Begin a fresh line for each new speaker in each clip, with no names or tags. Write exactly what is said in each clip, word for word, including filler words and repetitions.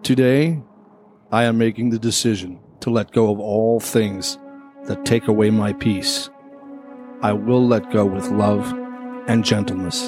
Today, I am making the decision to let go of all things that take away my peace. I will let go with love and gentleness.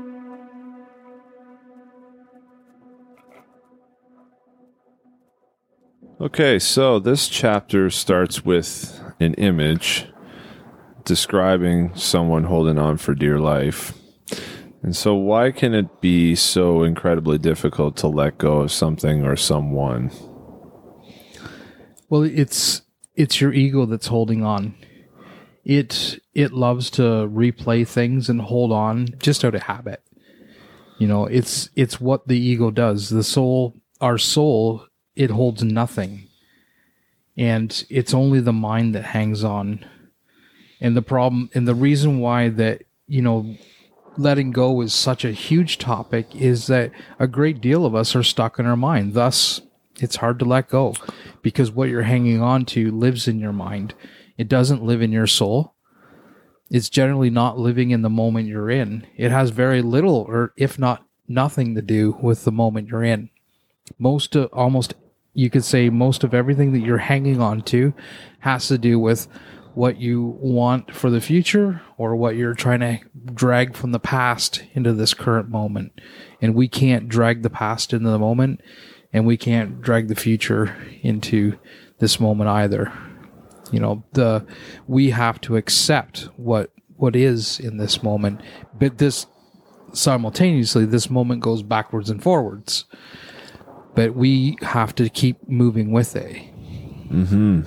Okay, so this chapter starts with an image describing someone holding on for dear life. And so why can it be so incredibly difficult to let go of something or someone?
Well, it's it's your ego that's holding on. It it loves to replay things and hold on just out of habit. You know, it's it's what the ego does. The soul, our soul, it holds nothing. And it's only the mind that hangs on. And the problem, and the reason why that, you know, letting go is such a huge topic is that a great deal of us are stuck in our mind. Thus, it's hard to let go because what you're hanging on to lives in your mind. It doesn't live in your soul. It's generally not living in the moment you're in. It has very little, or if not nothing, to do with the moment you're in. Most, uh, almost, you could say most of everything that you're hanging on to has to do with what you want for the future or what you're trying to drag from the past into this current moment. And we can't drag the past into the moment, and we can't drag the future into this moment either. You know, the we have to accept what what is in this moment, but this simultaneously, this moment goes backwards and forwards. But we have to keep moving with it.
Mm-hmm.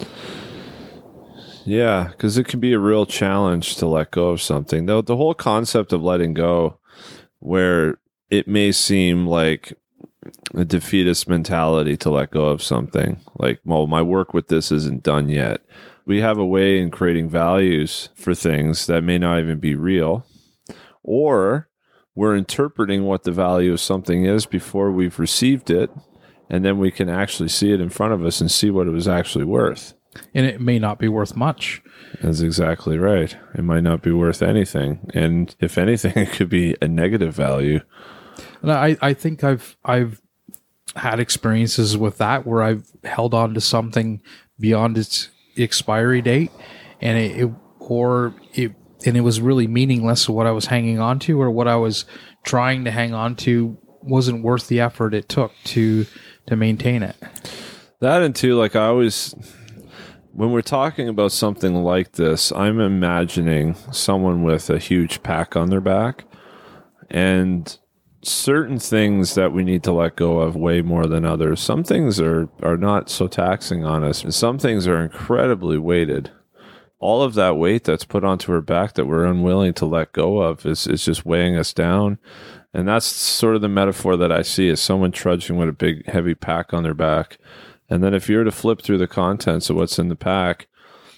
Yeah, because it can be a real challenge to let go of something. Though the whole concept of letting go, where it may seem like a defeatist mentality to let go of something, like, well, my work with this isn't done yet. We have a way in creating values for things that may not even be real, or we're interpreting what the value of something is before we've received it, and then we can actually see it in front of us and see what it was actually worth.
And it may not be worth much.
That's exactly right. It might not be worth anything. And if anything, it could be a negative value.
And I, I think I've I've had experiences with that where I've held on to something beyond its expiry date, and it, it or it and it was really meaningless. What I was hanging on to, or what I was trying to hang on to, wasn't worth the effort it took to to maintain it.
That, and too, like I always, when we're talking about something like this, I'm imagining someone with a huge pack on their back, and certain things that we need to let go of way more than others. Some things are, are not so taxing on us, and some things are incredibly weighted. All of that weight that's put onto our back that we're unwilling to let go of is, is just weighing us down. And that's sort of the metaphor that I see, as someone trudging with a big, heavy pack on their back. And then if you were to flip through the contents of what's in the pack,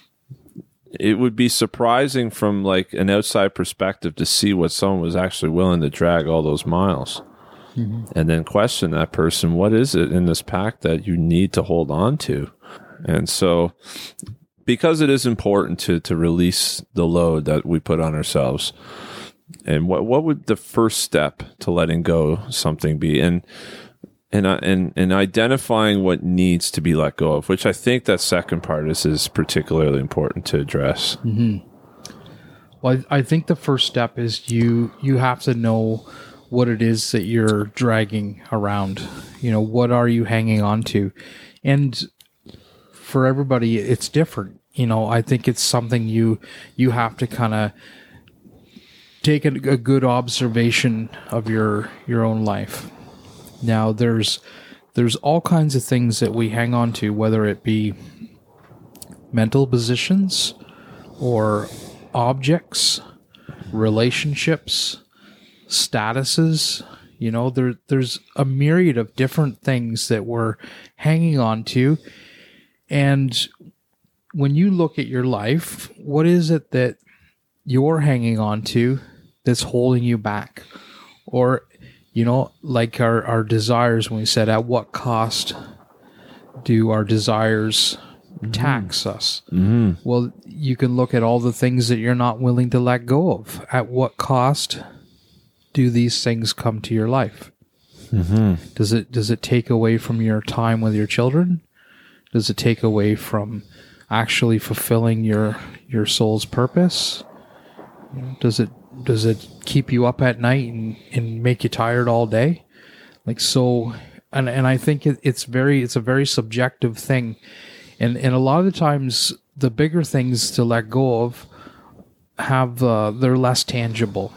it would be surprising from like an outside perspective to see what someone was actually willing to drag all those miles. Mm-hmm. And then question that person, what is it in this pack that you need to hold on to? And so, because it is important to to release the load that we put on ourselves, and what what would the first step to letting go something be? And And, uh, and and identifying what needs to be let go of, which I think that second part is, is particularly important to address.
Mm-hmm. Well, I, I think the first step is you you have to know what it is that you're dragging around. You know, what are you hanging on to? And for everybody, it's different. You know, I think it's something you you have to kind of take a, a good observation of your your own life. Now, there's there's all kinds of things that we hang on to, whether it be mental positions or objects, relationships, statuses. You know, there there's a myriad of different things that we're hanging on to. And when you look at your life, what is it that you're hanging on to that's holding you back? Or, you know, like our, our desires, when we said, at what cost do our desires mm-hmm. tax us? Mm-hmm. Well, you can look at all the things that you're not willing to let go of. At what cost do these things come to your life?
Mm-hmm.
Does it does it take away from your time with your children? Does it take away from actually fulfilling your your soul's purpose? You know, does it does it keep you up at night and, and make you tired all day? Like so, and and I think it, it's very it's a very subjective thing, and and a lot of the times the bigger things to let go of have uh, they're less tangible,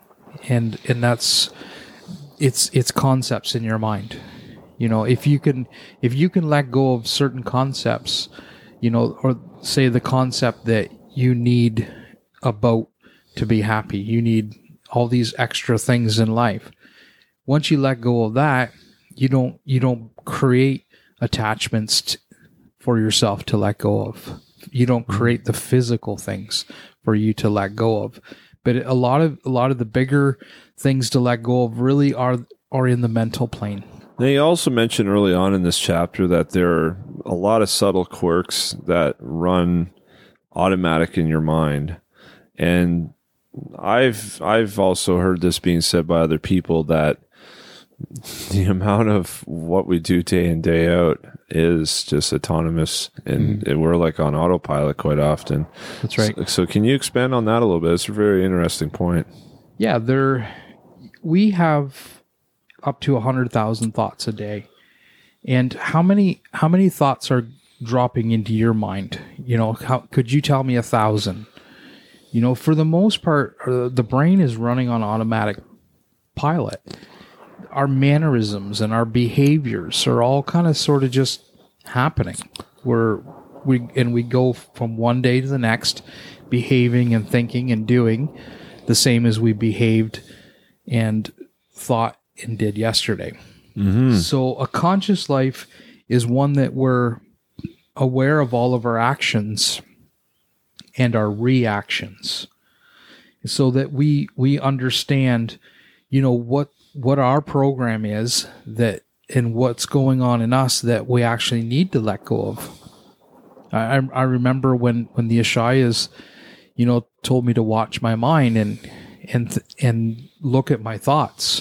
and and that's it's it's concepts in your mind. You know, if you can if you can let go of certain concepts, you know, or say the concept that you need a boat to be happy, you need all these extra things in life. Once you let go of that, you don't you don't create attachments t- for yourself to let go of. You don't create the physical things for you to let go of. But a lot of a lot of the bigger things to let go of really are are in the mental plane.
Now, you also mentioned early on in this chapter that there are a lot of subtle quirks that run automatic in your mind. And I've I've also heard this being said by other people, that the amount of what we do day in, day out is just autonomous, and mm. we're like on autopilot quite often.
That's right.
So, so can you expand on that a little bit? It's a very interesting point.
Yeah, there we have up to one hundred thousand thoughts a day. And how many how many thoughts are dropping into your mind? You know, how could you tell me a thousand? You know, for the most part, uh, the brain is running on automatic pilot. Our mannerisms and our behaviors are all kind of sort of just happening. We're we and we go from one day to the next, behaving and thinking and doing the same as we behaved and thought and did yesterday.
Mm-hmm.
So a conscious life is one that we're aware of all of our actions and our reactions, so that we we understand, you know, what what our program is, that and what's going on in us that we actually need to let go of. I I remember when when the Ashayas, you know, told me to watch my mind and and and look at my thoughts.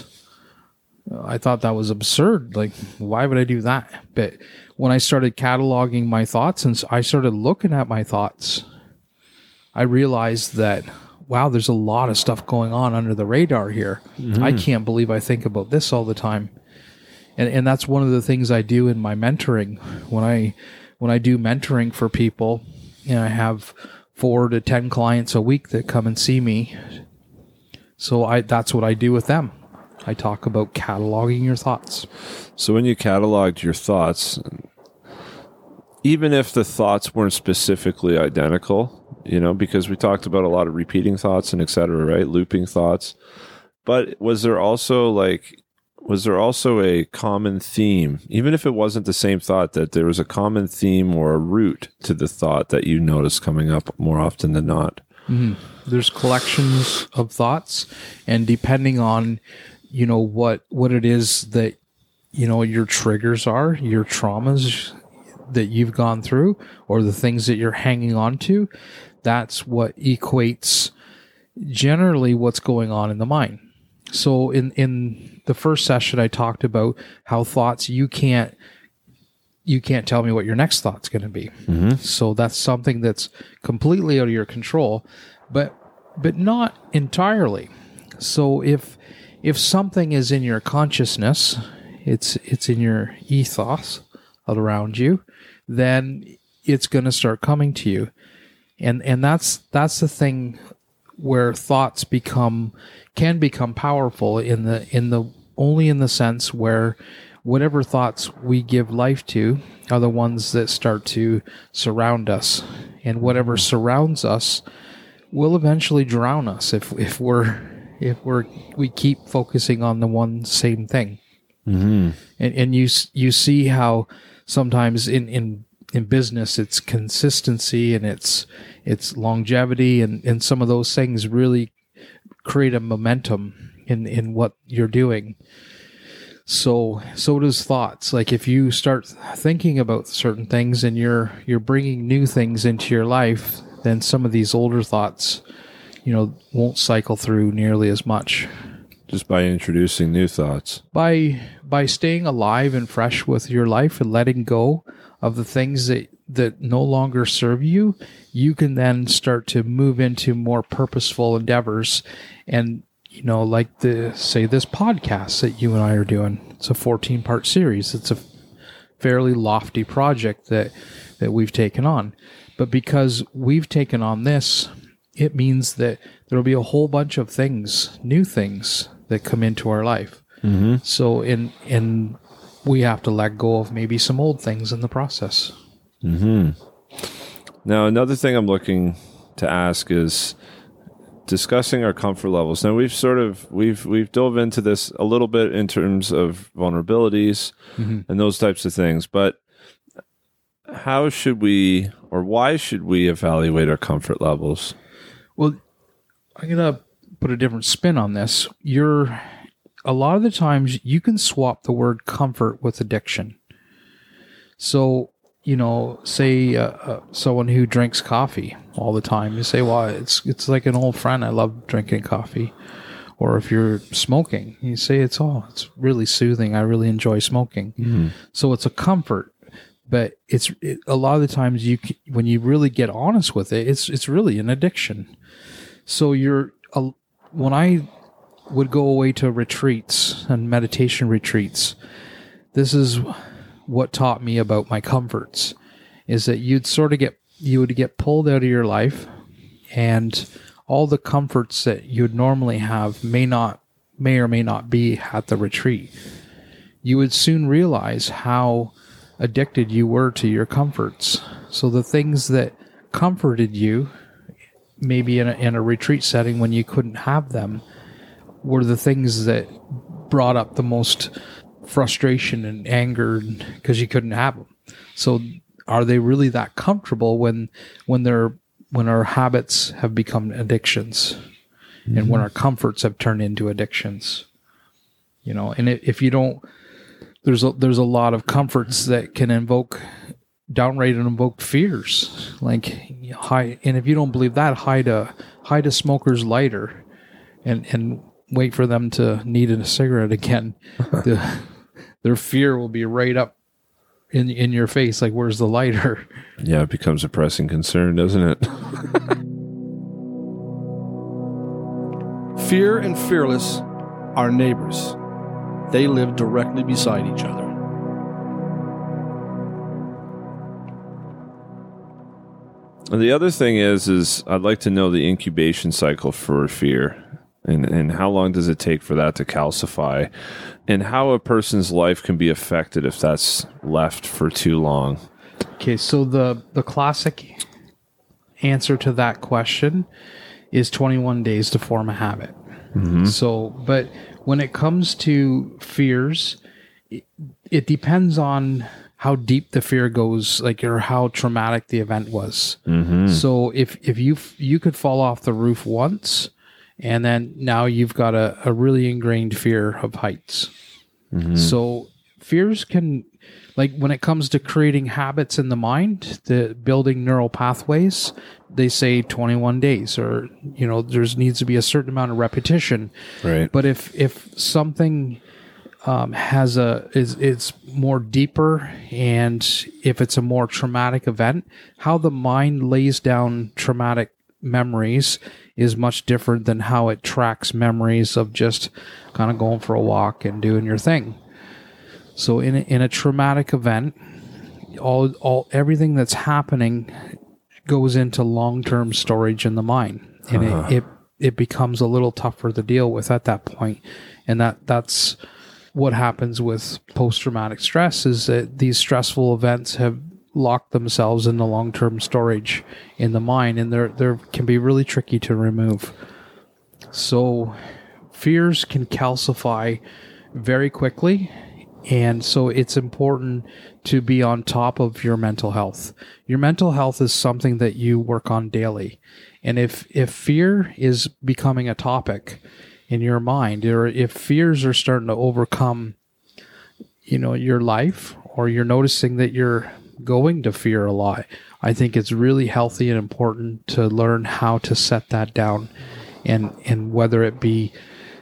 I thought that was absurd. Like, why would I do that? But when I started cataloging my thoughts and I started looking at my thoughts, I realized that, wow, there's a lot of stuff going on under the radar here. Mm-hmm. I can't believe I think about this all the time. And and that's one of the things I do in my mentoring. When I when I do mentoring for people, and I have four to ten clients a week that come and see me. So I that's what I do with them. I talk about cataloging your thoughts.
So when you cataloged your thoughts, even if the thoughts weren't specifically identical, you know, because we talked about a lot of repeating thoughts and et cetera, right? Looping thoughts. But was there also like, was there also a common theme, even if it wasn't the same thought, that there was a common theme or a root to the thought that you noticed coming up more often than not?
Mm-hmm. There's collections of thoughts, and depending on, you know, what, what it is that, you know, your triggers are, your traumas that you've gone through, or the things that you're hanging on to, that's what equates generally what's going on in the mind. So in, in the first session, I talked about how thoughts, you can't, you can't tell me what your next thought's going to be. Mm-hmm. So that's something that's completely out of your control, but, but not entirely. So if, if something is in your consciousness, it's, it's in your ethos around you, then it's going to start coming to you. And and that's that's the thing where thoughts become can become powerful in the in the only in the sense where whatever thoughts we give life to are the ones that start to surround us, and whatever surrounds us will eventually drown us if if we're if we're we keep focusing on the one same thing.
Mm-hmm.
And and you you see how sometimes in in in business, it's consistency and it's it's longevity, and, and some of those things really create a momentum in, in what you're doing. So so does thoughts. Like if you start thinking about certain things and you're you're bringing new things into your life, then some of these older thoughts, you know, won't cycle through nearly as much.
Just by introducing new thoughts.
By by staying alive and fresh with your life and letting go of the things that, that no longer serve you, you can then start to move into more purposeful endeavors. And, you know, like the, say, this podcast that you and I are doing. It's a fourteen-part series. It's a fairly lofty project that, that we've taken on. But because we've taken on this, it means that there will be a whole bunch of things, new things, that come into our life. Mm-hmm. So, in in we have to let go of maybe some old things in the process.
Mm-hmm. Now, another thing I'm looking to ask is discussing our comfort levels. Now, we've sort of we've we've dove into this a little bit in terms of vulnerabilities mm-hmm. and those types of things, but how should we, or why should we evaluate our comfort levels?
Well, I'm gonna put a different spin on this. You're a lot of the times you can swap the word comfort with addiction. So, you know, say uh, uh, someone who drinks coffee all the time, you say, well, it's it's like an old friend. I love drinking coffee. Or if you're smoking, you say it's oh, it's really soothing. I really enjoy smoking. Mm-hmm. So it's a comfort. But it's it, a lot of the times you when you really get honest with it, it's it's really an addiction. So you're a when I would go away to retreats and meditation retreats, this is what taught me about my comforts, is that you'd sort of get, you would get pulled out of your life, and all the comforts that you'd normally have may not, may or may not be at the retreat. You would soon realize how addicted you were to your comforts. So the things that comforted you, maybe in a, in a retreat setting when you couldn't have them, were the things that brought up the most frustration and anger because you couldn't have them. So are they really that comfortable when when they're when our habits have become addictions, mm-hmm. and when our comforts have turned into addictions? You know, and if you don't, there's a, there's a lot of comforts that can invoke downright and invoke fears, like hide. And if you don't believe that, hide a hide a smoker's lighter, and and wait for them to need a cigarette again. the, their fear will be right up in in your face, like, where's the lighter?
Yeah, it becomes a pressing concern, doesn't it?
Fear and fearless are neighbors. They live directly beside each other.
And the other thing is, is I'd like to know the incubation cycle for fear. And, and how long does it take for that to calcify? And how a person's life can be affected if that's left for too long?
Okay, so the, the classic answer to that question is twenty-one days to form a habit. Mm-hmm. So, but when it comes to fears, it, it depends on how deep the fear goes, like, or how traumatic the event was. Mm-hmm. So if, if you, you could fall off the roof once, and then now you've got a, a really ingrained fear of heights. Mm-hmm. So fears can, like, when it comes to creating habits in the mind, the building neural pathways, they say twenty-one days, or, you know, there's needs to be a certain amount of repetition.
Right.
But if, if something um, has a, is, it's more deeper, and if it's a more traumatic event, how the mind lays down traumatic memories is much different than how it tracks memories of just kind of going for a walk and doing your thing. So in a, in a traumatic event, all all everything that's happening goes into long-term storage in the mind, and uh-huh. it, it it becomes a little tougher to deal with at that point. And that that's what happens with post-traumatic stress, is that these stressful events have lock themselves in the long-term storage in the mind, and they're they can be really tricky to remove. So fears can calcify very quickly, and so it's important to be on top of your mental health. Your mental health is something that you work on daily, and if if fear is becoming a topic in your mind, or if fears are starting to overcome, you know, your life, or you're noticing that you're going to fear a lot, I think it's really healthy and important to learn how to set that down, and and whether it be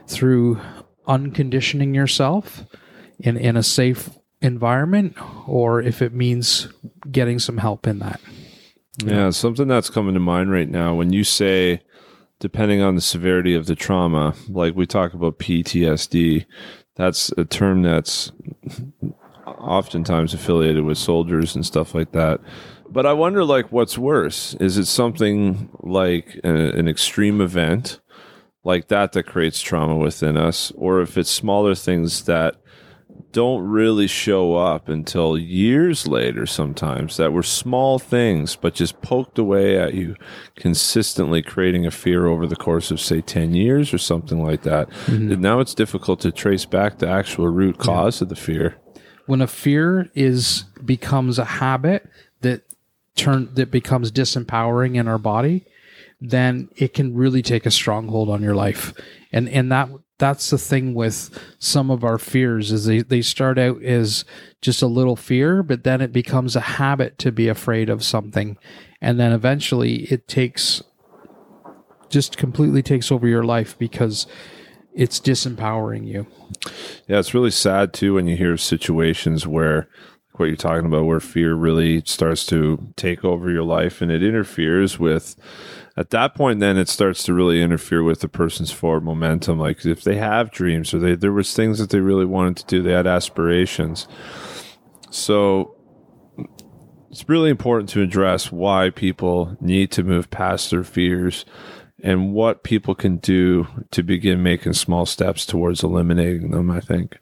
through unconditioning yourself in, in a safe environment, or if it means getting some help in that.
Yeah, something that's coming to mind right now when you say, depending on the severity of the trauma, like we talk about P T S D, that's a term that's oftentimes affiliated with soldiers and stuff like that. But I wonder, like, what's worse? Is it something like a, an extreme event like that that creates trauma within us, or if it's smaller things that don't really show up until years later sometimes, that were small things but just poked away at you consistently, creating a fear over the course of, say, ten years or something like that. Mm-hmm. And now it's difficult to trace back the actual root cause yeah. of the fear.
When a fear is becomes a habit that turn that becomes disempowering in our body, then it can really take a stronghold on your life. And and that that's the thing with some of our fears, is they, they start out as just a little fear, but then it becomes a habit to be afraid of something. And then eventually it takes, just completely takes over your life because it's disempowering you.
Yeah, it's really sad too when you hear situations where, what you're talking about, where fear really starts to take over your life and it interferes with, at that point, then it starts to really interfere with the person's forward momentum. Like if they have dreams or they, there was things that they really wanted to do, they had aspirations. So it's really important to address why people need to move past their fears and what people can do to begin making small steps towards eliminating them, I think.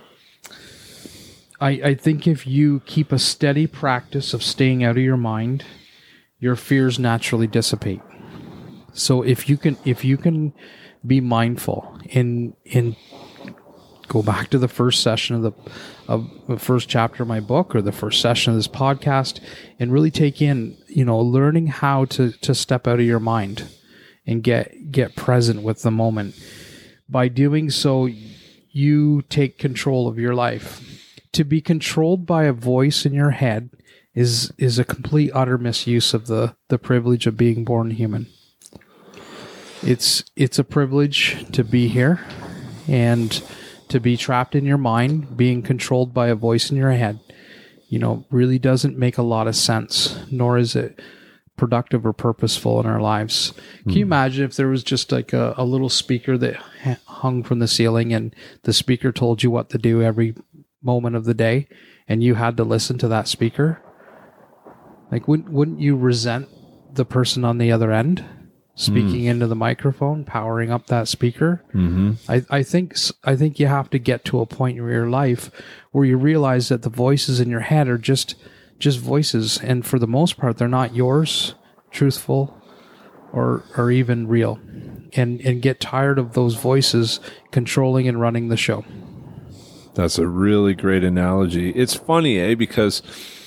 I, I think if you keep a steady practice of staying out of your mind, your fears naturally dissipate. So if you can if you can be mindful in in go back to the first session of the of the first chapter of my book, or the first session of this podcast, and really take in, you know, learning how to to step out of your mind and get get present with the moment. By doing so, you take control of your life. To be controlled by a voice in your head is is a complete utter misuse of the the privilege of being born human. It's it's a privilege to be here, and to be trapped in your mind, being controlled by a voice in your head, you know, really doesn't make a lot of sense, nor is it productive or purposeful in our lives. Mm. Can you imagine if there was just like a, a little speaker that hung from the ceiling, and the speaker told you what to do every moment of the day, and you had to listen to that speaker? Like, wouldn't wouldn't you resent the person on the other end speaking mm. into the microphone, powering up that speaker?
Mm-hmm.
I, I think I think you have to get to a point in your life where you realize that the voices in your head are just just voices, and for the most part, they're not yours, truthful, or or even real, and and get tired of those voices controlling and running the show.
That's a really great analogy. It's funny, eh? Because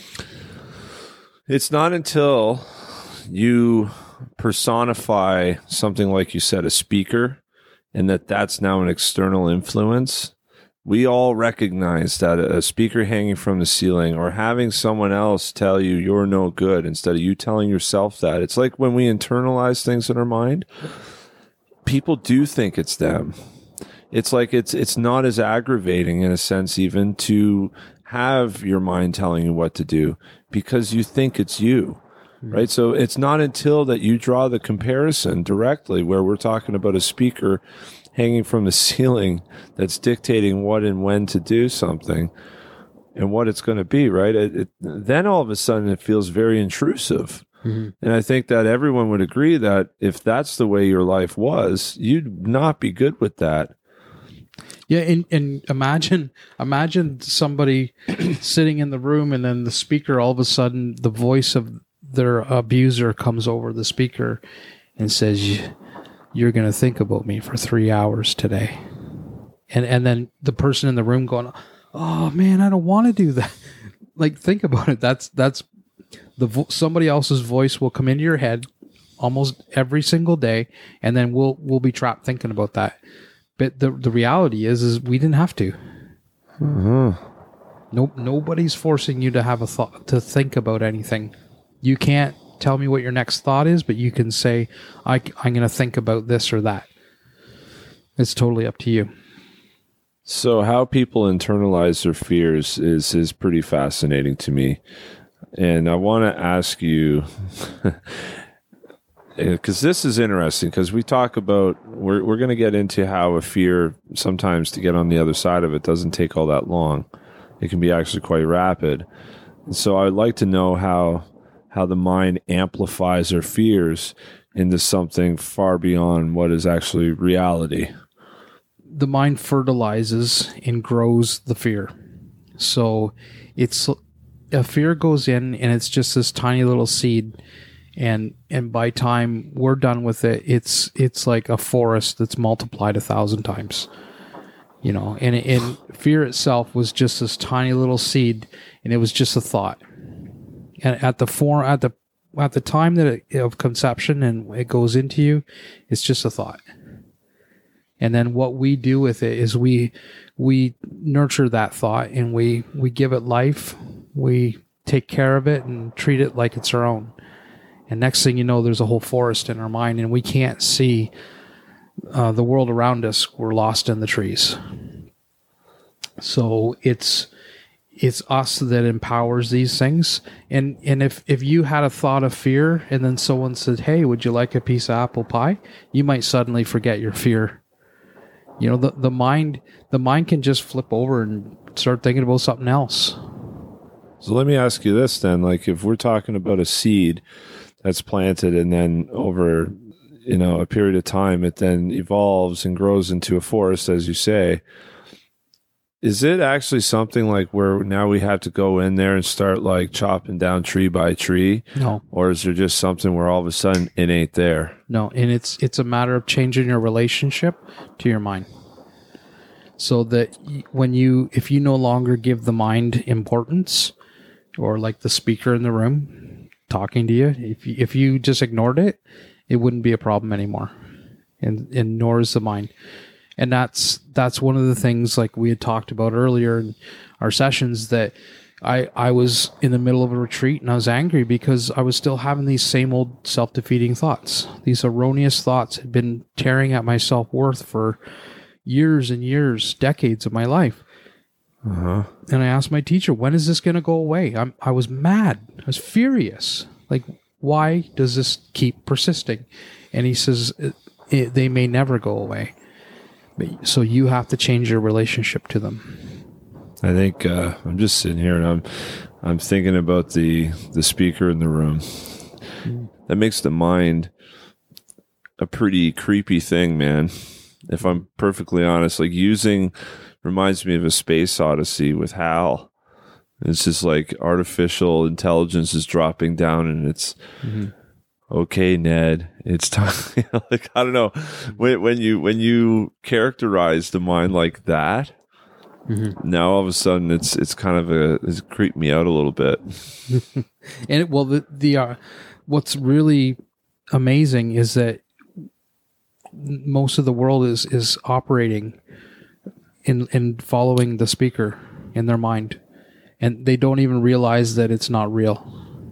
it's not until you personify something like you said, a speaker, and that that's now an external influence. We all recognize that a speaker hanging from the ceiling, or having someone else tell you you're no good instead of you telling yourself that. It's like when we internalize things in our mind, people do think it's them. It's like it's it's not as aggravating in a sense even to have your mind telling you what to do, because you think it's you, right? So it's not until that you draw the comparison directly, where we're talking about a speaker hanging from the ceiling that's dictating what and when to do something and what it's going to be, right? It, it, then all of a sudden it feels very intrusive. Mm-hmm. And I think that everyone would agree that if that's the way your life was, you'd not be good with that.
Yeah, and, and imagine imagine somebody sitting in the room, and then the speaker, all of a sudden, the voice of their abuser comes over the speaker and says, "You're going to think about me for three hours today." And and then the person in the room going, "Oh man, I don't want to do that." Like, think about it. That's that's the vo- somebody else's voice will come into your head almost every single day, and then we'll we'll be trapped thinking about that. But the the reality is, is we didn't have to.
Mm-hmm.
Nope, nobody's forcing you to have a thought, to think about anything. You can't tell me what your next thought is, but you can say, I, I'm going to think about this or that. It's totally up to you.
So how people internalize their fears is is pretty fascinating to me. And I want to ask you, because this is interesting, because we talk about, we're, we're going to get into how a fear, sometimes to get on the other side of it, doesn't take all that long. It can be actually quite rapid. And so I would like to know how how the mind amplifies our fears into something far beyond what is actually reality.
The mind fertilizes and grows the fear. So it's a fear goes in and it's just this tiny little seed, and and by time we're done with it, it's it's like a forest that's multiplied a thousand times. You know, and and fear itself was just this tiny little seed, and it was just a thought. And at the form at the at the time that it, of conception and it goes into you, it's just a thought. And then what we do with it is we we nurture that thought, and we, we give it life. We take care of it and treat it like it's our own. And next thing you know, there's a whole forest in our mind, and we can't see uh, the world around us. We're lost in the trees. So it's it's us that empowers these things. And and if, if you had a thought of fear and then someone said, hey, would you like a piece of apple pie? You might suddenly forget your fear. You know, the, the mind the mind can just flip over and start thinking about something else.
So let me ask you this then, like if we're talking about a seed that's planted and then over, you know, a period of time, it then evolves and grows into a forest, as you say, is it actually something like where now we have to go in there and start like chopping down tree by tree?
No.
Or is there just something where all of a sudden it ain't there?
No, and it's it's a matter of changing your relationship to your mind. So that when you, if you no longer give the mind importance, or like the speaker in the room talking to you, if you, if you just ignored it, it wouldn't be a problem anymore. And and nor is the mind. And that's that's one of the things, like we had talked about earlier in our sessions, that I I was in the middle of a retreat and I was angry because I was still having these same old self-defeating thoughts. These erroneous thoughts had been tearing at my self-worth for years and years, decades of my life.
Uh-huh.
And I asked my teacher, when is this going to go away? I'm, I was mad. I was furious. Like, why does this keep persisting? And he says, it, it, they may never go away. So you have to change your relationship to them.
I think uh, I'm just sitting here and I'm I'm thinking about the the speaker in the room. Mm. That makes the mind a pretty creepy thing, man. If I'm perfectly honest, like using reminds me of a Space Odyssey with Hal. It's just like artificial intelligence is dropping down, and it's mm-hmm. okay, Ned. It's time. You know, like I don't know when when you when you characterize the mind like that. Mm-hmm. Now all of a sudden it's it's kind of a it's creeped me out a little bit.
And it, well, the the uh, what's really amazing is that most of the world is is operating in in following the speaker in their mind, and they don't even realize that it's not real.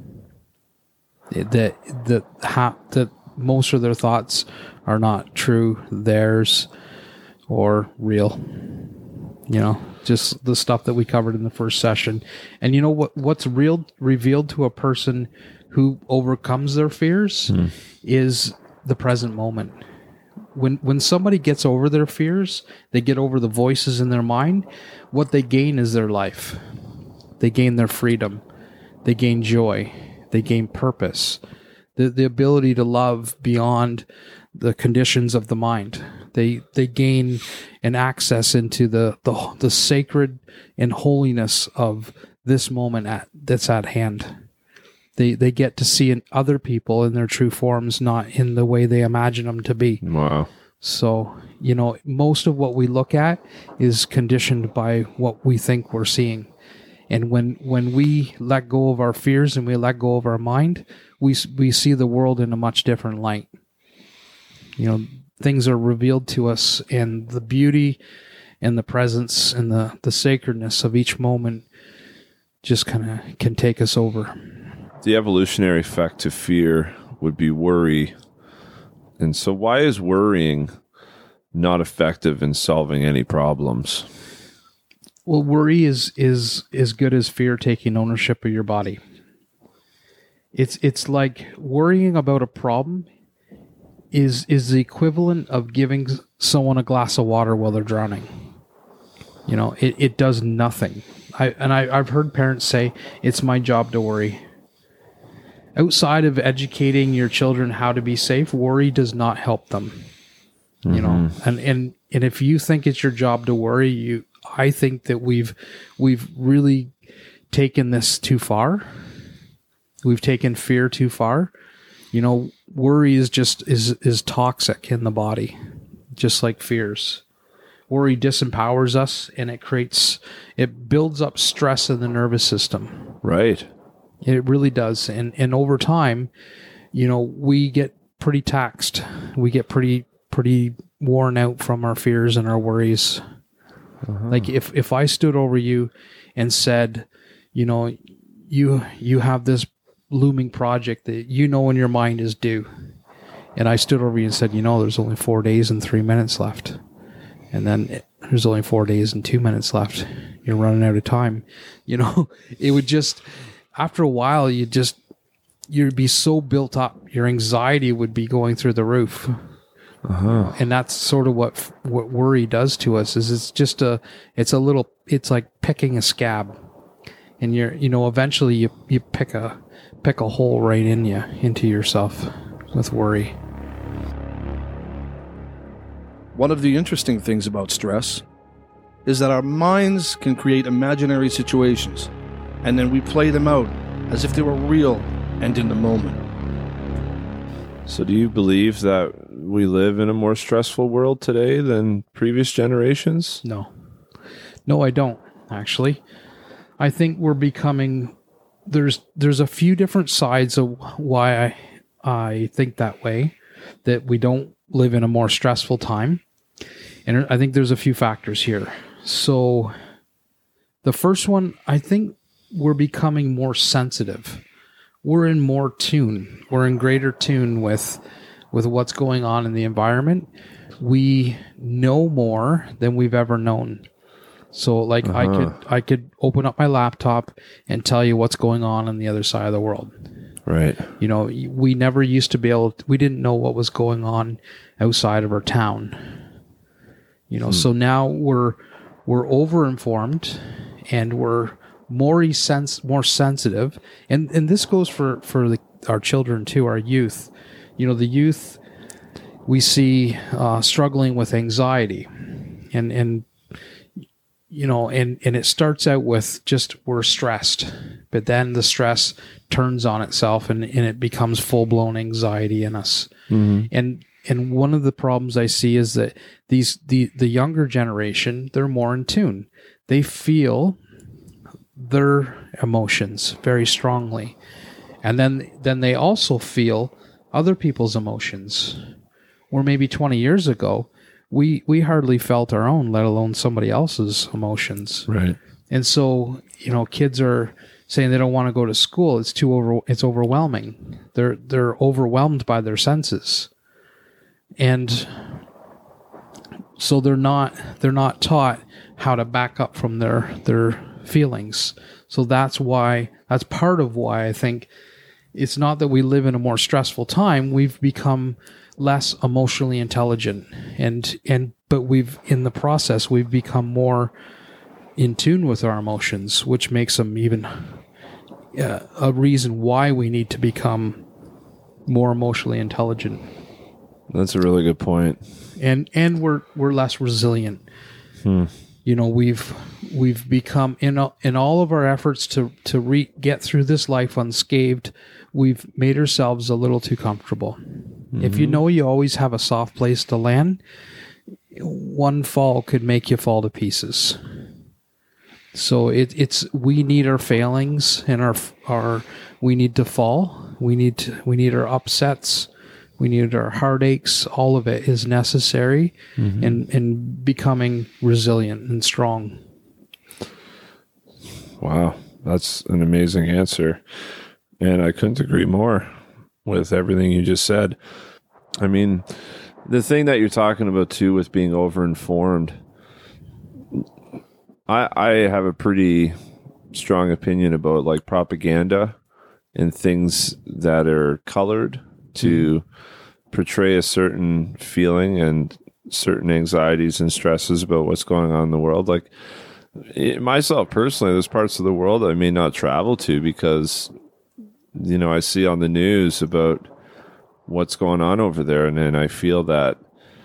That that ha, that most of their thoughts are not true, theirs, or real. You know, just the stuff that we covered in the first session. And you know what? What's real revealed to a person who overcomes their fears hmm. is the present moment. When when somebody gets over their fears, they get over the voices in their mind. What they gain is their life. They gain their freedom. They gain joy. They gain purpose. The the ability to love beyond the conditions of the mind. They they gain an access into the, the the sacred and holiness of this moment at, that's at hand. They they get to see in other people in their true forms, not in the way they imagine them to be.
Wow.
So, you know, most of what we look at is conditioned by what we think we're seeing. And when when we let go of our fears and we let go of our mind, we we see the world in a much different light. You know, things are revealed to us, and the beauty and the presence and the, the sacredness of each moment just kind of can take us over.
The evolutionary effect to fear would be worry. And so why is worrying not effective in solving any problems.
Well, worry is is as good as fear taking ownership of your body. It's it's like worrying about a problem is is the equivalent of giving someone a glass of water while they're drowning. You know, it, it does nothing. I and I, I've heard parents say, it's my job to worry. Outside of educating your children how to be safe, worry does not help them. Mm-hmm. You know, and, and and if you think it's your job to worry, you I think that we've we've really taken this too far. We've taken fear too far. You know, worry is just is is toxic in the body, just like fears. Worry disempowers us, and it creates it builds up stress in the nervous system.
Right.
It really does. And and over time, you know, we get pretty taxed. We get pretty pretty worn out from our fears and our worries. Uh-huh. Like if, if I stood over you and said, you know, you you have this looming project that you know in your mind is due. And I stood over you and said, you know, there's only four days and three minutes left. And then it, there's only four days and two minutes left. You're running out of time. You know, it would just... After a while, you just, you'd be so built up. Your anxiety would be going through the roof. Uh-huh. And that's sort of what what worry does to us is it's just a, it's a little, it's like picking a scab. And you're, you know, eventually you, you pick a, pick a hole right in you, into yourself with worry.
One of the interesting things about stress is that our minds can create imaginary situations, and then we play them out as if they were real and in the moment.
So do you believe that we live in a more stressful world today than previous generations?
No. No, I don't, actually. I think we're becoming... There's there's a few different sides of why I, I think that way, that we don't live in a more stressful time. And I think there's a few factors here. So the first one, I think... we're becoming more sensitive. We're in more tune. We're in greater tune with with what's going on in the environment. We know more than we've ever known. So like uh-huh. I could I could open up my laptop and tell you what's going on on the other side of the world.
Right.
You know, we never used to be able to, we didn't know what was going on outside of our town. You know, hmm. so now we're we're over-informed and we're more sense more sensitive, and and this goes for for the, our children too, our youth. You know, the youth we see uh, struggling with anxiety, and and you know, and and it starts out with just we're stressed, but then the stress turns on itself, and and it becomes full blown anxiety in us. Mm-hmm. And and one of the problems I see is that these the the younger generation, they're more in tune. They feel their emotions very strongly, and then then they also feel other people's emotions, where maybe twenty years ago we we hardly felt our own, let alone somebody else's emotions.
Right.
And so, you know, kids are saying they don't want to go to school. It's too over it's overwhelming. They're they're overwhelmed by their senses, and so they're not they're not taught how to back up from their their feelings. So that's why, that's part of why I think it's not that we live in a more stressful time. We've become less emotionally intelligent, and and but we've in the process we've become more in tune with our emotions, which makes them even uh, a reason why we need to become more emotionally intelligent.
That's a really good point.
And and we're we're less resilient. Hmm. You know, we've we've become in a, in all of our efforts to to re, get through this life unscathed, we've made ourselves a little too comfortable. Mm-hmm. If you know you always have a soft place to land, one fall could make you fall to pieces. So it, it's we need our failings and our our we need to fall. We need to, we need our upsets. We need our heartaches. All of it is necessary mm-hmm. in, in becoming resilient and strong.
Wow. That's an amazing answer. And I couldn't agree more with everything you just said. I mean, the thing that you're talking about too with being overinformed, I I have a pretty strong opinion about like propaganda and things that are colored to mm. portray a certain feeling and certain anxieties and stresses about what's going on in the world. Like it, myself personally, there's parts of the world I may not travel to because, you know, I see on the news about what's going on over there, and then I feel that,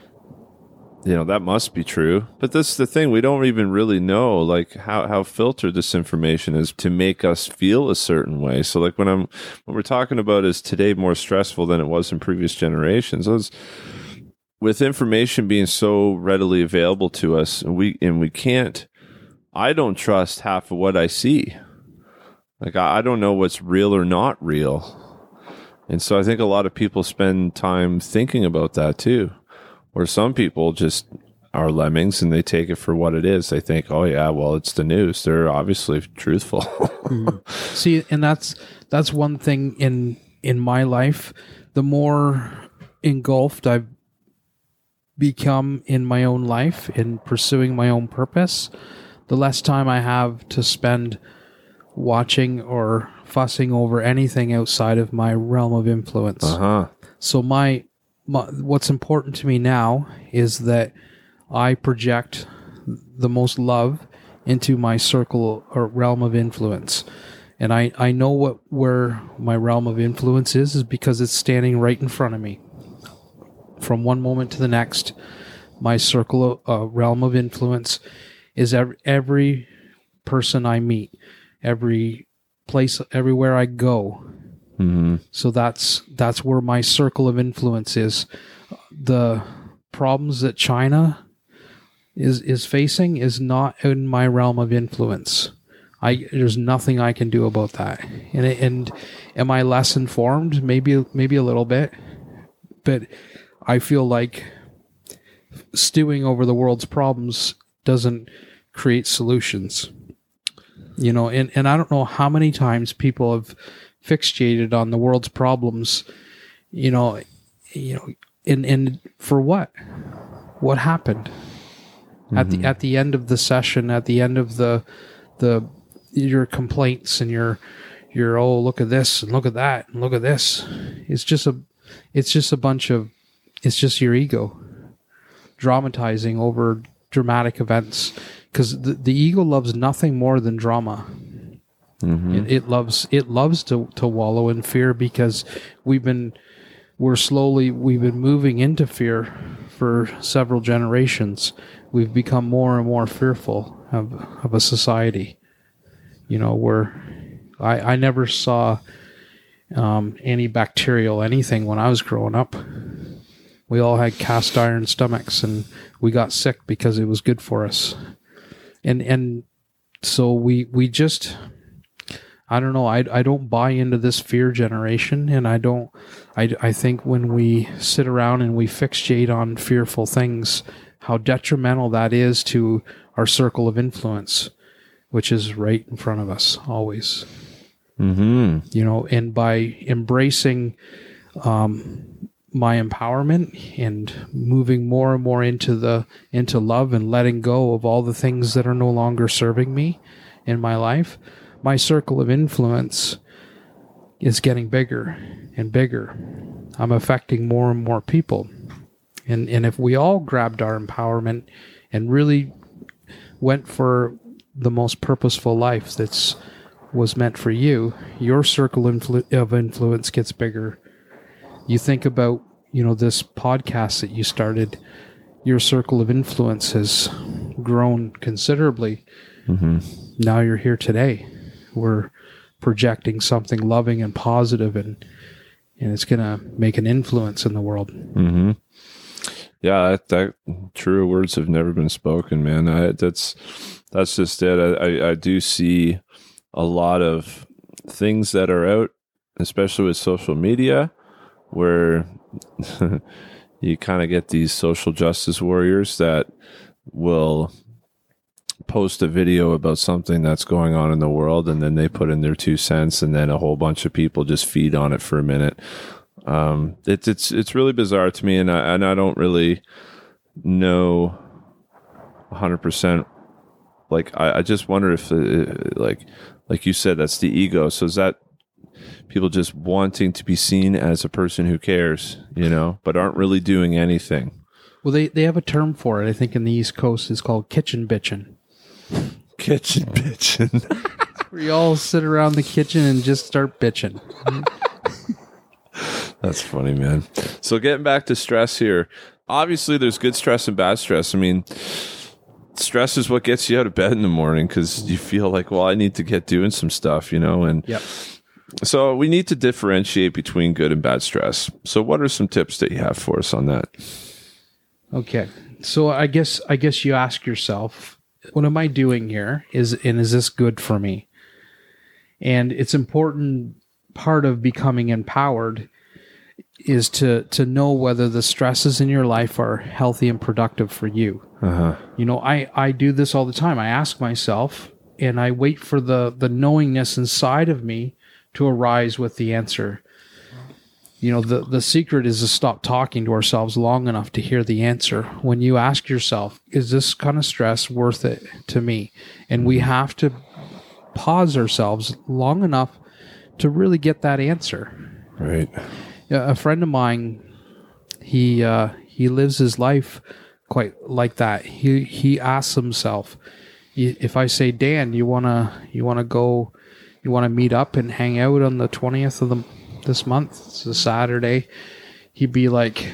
you know, that must be true. But that's the thing, we don't even really know like how, how filtered this information is to make us feel a certain way. So like when I'm when we're talking about is today more stressful than it was in previous generations, those with information being so readily available to us, and we and we can't I don't trust half of what I see. Like I, I don't know what's real or not real. And so I think a lot of people spend time thinking about that too. Or some people just are lemmings and they take it for what it is. They think, oh yeah, well, it's the news. They're obviously truthful.
mm. See, and that's that's one thing in in my life. The more engulfed I've become in my own life, in pursuing my own purpose, the less time I have to spend watching or fussing over anything outside of my realm of influence.
Uh-huh.
So my, my what's important to me now is that I project the most love into my circle or realm of influence. And I, I know what where my realm of influence is, is because it's standing right in front of me. From one moment to the next, my circle of uh, realm of influence is every, every person I meet, every place, everywhere I go.
Mm-hmm.
So that's that's where my circle of influence is. The problems that China is is facing is not in my realm of influence. I there's nothing I can do about that. And and am I less informed? Maybe maybe a little bit, but I feel like stewing over the world's problems doesn't create solutions. You know, and, and I don't know how many times people have fixated on the world's problems, you know, you know, and, and for what? What happened? Mm-hmm. At the at the end of the session, at the end of the the your complaints and your your oh look at this and look at that and look at this. It's just a it's just a bunch of it's just your ego dramatizing over dramatic events, because the, the ego loves nothing more than drama.
Mm-hmm.
It, it loves it loves to, to wallow in fear, because we've been we're slowly we've been moving into fear for several generations. We've become more and more fearful of of a society. You know, where I I never saw um, antibacterial anything when I was growing up. We all had cast iron stomachs, and we got sick because it was good for us. And and so we we just, I don't know, I, I don't buy into this fear generation, and I don't, I, I think when we sit around and we fixate on fearful things, how detrimental that is to our circle of influence, which is right in front of us always.
Mm-hmm.
You know, and by embracing um, my empowerment and moving more and more into the into love and letting go of all the things that are no longer serving me in my life, my circle of influence is getting bigger and bigger. I'm affecting more and more people. And and if we all grabbed our empowerment and really went for the most purposeful life that's was meant for you, your circle influ- of influence gets bigger. You think about, you know, this podcast that you started, your circle of influence has grown considerably.
Mm-hmm.
Now you're here today. We're projecting something loving and positive, and and it's going to make an influence in the world.
Mm-hmm. Yeah, that, that true words have never been spoken, man. I, that's that's just it. I, I, I do see a lot of things that are out, especially with social media, where you kind of get these social justice warriors that will post a video about something that's going on in the world, and then they put in their two cents, and then a whole bunch of people just feed on it for a minute. Um, it's it's it's really bizarre to me, and I and I don't really know one hundred percent. Like I, I just wonder if, uh, like like you said, that's the ego. So is that people just wanting to be seen as a person who cares, you know, but aren't really doing anything?
Well, they, they have a term for it. I think in the East Coast it's called kitchen bitching.
Kitchen bitching.
Where you all sit around the kitchen and just start bitching.
That's funny, man. So getting back to stress here, obviously there's good stress and bad stress. I mean, stress is what gets you out of bed in the morning because you feel like, well, I need to get doing some stuff, you know, and
yep.
So we need to differentiate between good and bad stress. So what are some tips that you have for us on that?
Okay. So I guess I guess you ask yourself, what am I doing here? Is and is this good for me? And it's important part of becoming empowered is to to know whether the stresses in your life are healthy and productive for you.
Uh-huh.
You know, I, I do this all the time. I ask myself and I wait for the, the knowingness inside of me to arise with the answer. You know, the, the secret is to stop talking to ourselves long enough to hear the answer. When you ask yourself, is this kind of stress worth it to me? And we have to pause ourselves long enough to really get that answer.
Right.
A friend of mine, he uh, he lives his life quite like that. He he asks himself, if I say, Dan, you wanna you wanna go, you wanna meet up and hang out on the twentieth of the this month? It's a Saturday. He'd be like,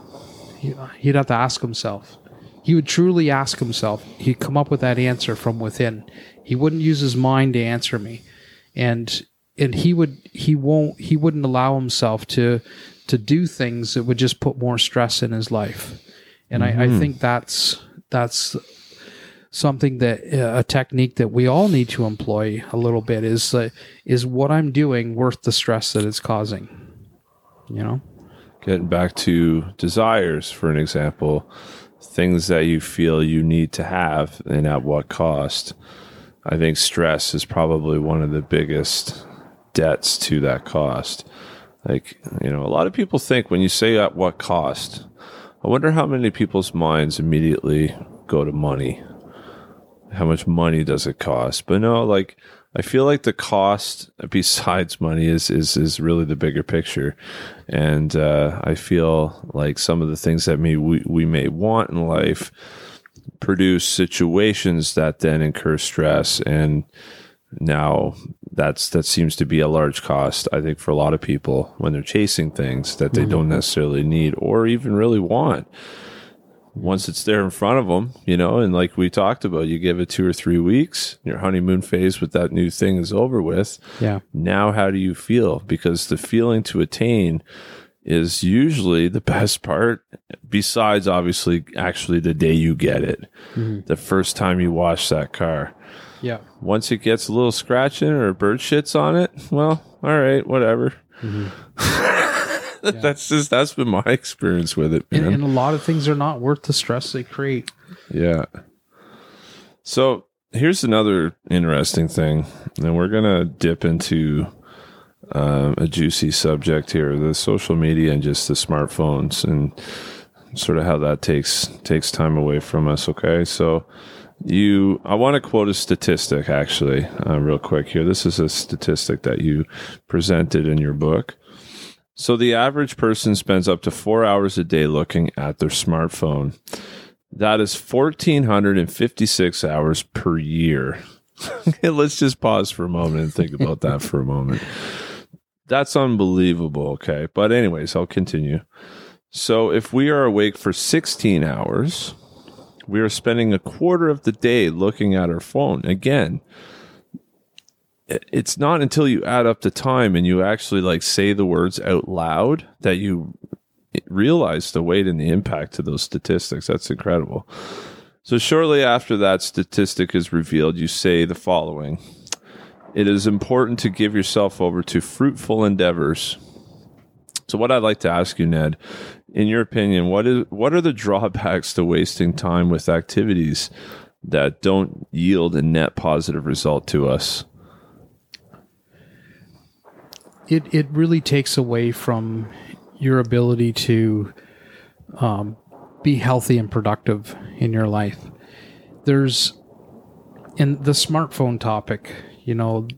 he'd have to ask himself. He would truly ask himself. He'd come up with that answer from within. He wouldn't use his mind to answer me, and and he would he won't he wouldn't allow himself to to do things that would just put more stress in his life. And mm-hmm. I, I think that's that's something that uh, a technique that we all need to employ a little bit is uh, is what I'm doing worth the stress that it's causing? You know,
getting back to desires, for an example, things that you feel you need to have and at what cost. I think stress is probably one of the biggest debts to that cost. Like, you know, a lot of people think when you say at what cost, I wonder how many people's minds immediately go to money. How much money does it cost? But no, like, I feel like the cost besides money is, is, is really the bigger picture. And uh, I feel like some of the things that may, we, we may want in life produce situations that then incur stress. And now that's, that seems to be a large cost, I think, for a lot of people when they're chasing things that they mm-hmm. don't necessarily need or even really want. Once it's there in front of them, you know, and like we talked about, you give it two or three weeks, your honeymoon phase with that new thing is over with.
Yeah. Now,
how do you feel? Because the feeling to attain is usually the best part, besides obviously actually the day you get it, mm-hmm. the first time you wash that car.
Yeah.
Once it gets a little scratching or bird shits on it, well, all right, whatever. Mm-hmm. Yeah. That's just that's been my experience with it, man.
And, and a lot of things are not worth the stress they create.
Yeah. So here's another interesting thing, and we're gonna dip into um, a juicy subject here: the social media and just the smartphones, and sort of how that takes takes time away from us. Okay, so you, I want to quote a statistic actually, uh, real quick here. This is a statistic that you presented in your book. So the average person spends up to four hours a day looking at their smartphone. That is one thousand four hundred fifty-six hours per year. Let's just pause for a moment and think about that for a moment. That's unbelievable, okay? But anyways, I'll continue. So if we are awake for sixteen hours, we are spending a quarter of the day looking at our phone. Again, it's not until you add up the time and you actually like say the words out loud that you realize the weight and the impact to those statistics. That's incredible. So shortly after that statistic is revealed, you say the following: it is important to give yourself over to fruitful endeavors. So what I'd like to ask you, Ned, in your opinion, what is what are the drawbacks to wasting time with activities that don't yield a net positive result to us?
It it really takes away from your ability to um, be healthy and productive in your life. There's, in the smartphone topic, you know,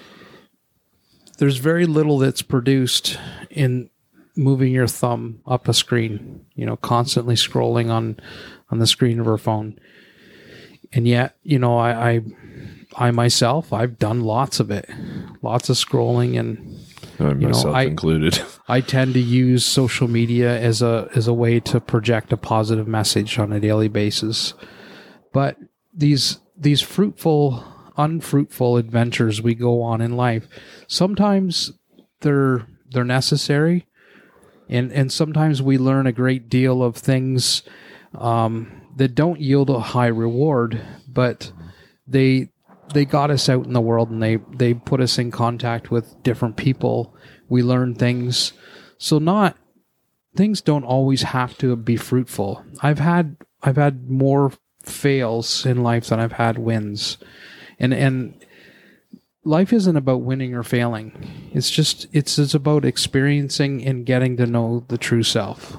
there's very little that's produced in moving your thumb up a screen, you know, constantly scrolling on, on the screen of our phone. And yet, you know, I, I, I myself, I've done lots of it, lots of scrolling, and
I
you
myself
know, I,
included.
I tend to use social media as a as a way to project a positive message on a daily basis. But these these fruitful, unfruitful adventures we go on in life, sometimes they're they're necessary, and and sometimes we learn a great deal of things um, that don't yield a high reward, but they they got us out in the world, and they they put us in contact with different people. We learn things. So not things don't always have to be fruitful. I've had I've had more fails in life than I've had wins. And and life isn't about winning or failing. It's just it's it's about experiencing and getting to know the true self.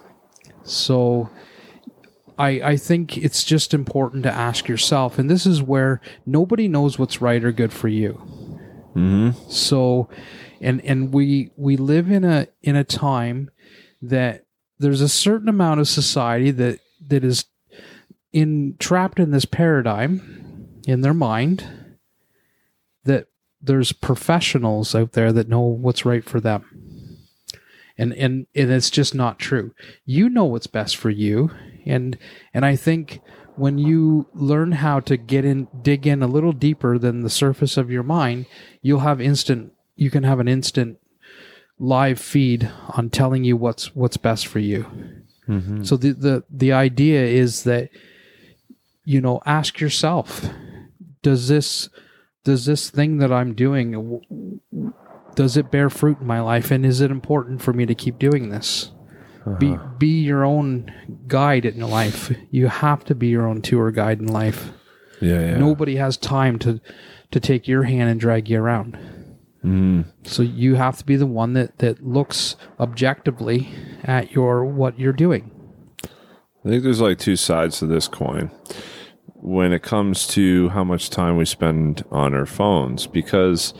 So I I think it's just important to ask yourself, and this is where nobody knows what's right or good for you.
Mm-hmm.
So and and we we live in a in a time that there's a certain amount of society that that is in trapped in this paradigm in their mind that there's professionals out there that know what's right for them. And and and it's just not true. You know what's best for you. And and I think when you learn how to get in, dig in a little deeper than the surface of your mind, you'll have instant, you can have an instant live feed on telling you what's what's best for you. Mm-hmm. So the, the the idea is that, you know, ask yourself, does this does this thing that I'm doing, does it bear fruit in my life, and is it important for me to keep doing this? Uh-huh. Be be your own guide in life. You have to be your own tour guide in life.
Yeah, yeah.
Nobody has time to to take your hand and drag you around.
Mm.
So you have to be the one that, that looks objectively at your what you're doing.
I think there's like two sides to this coin when it comes to how much time we spend on our phones, because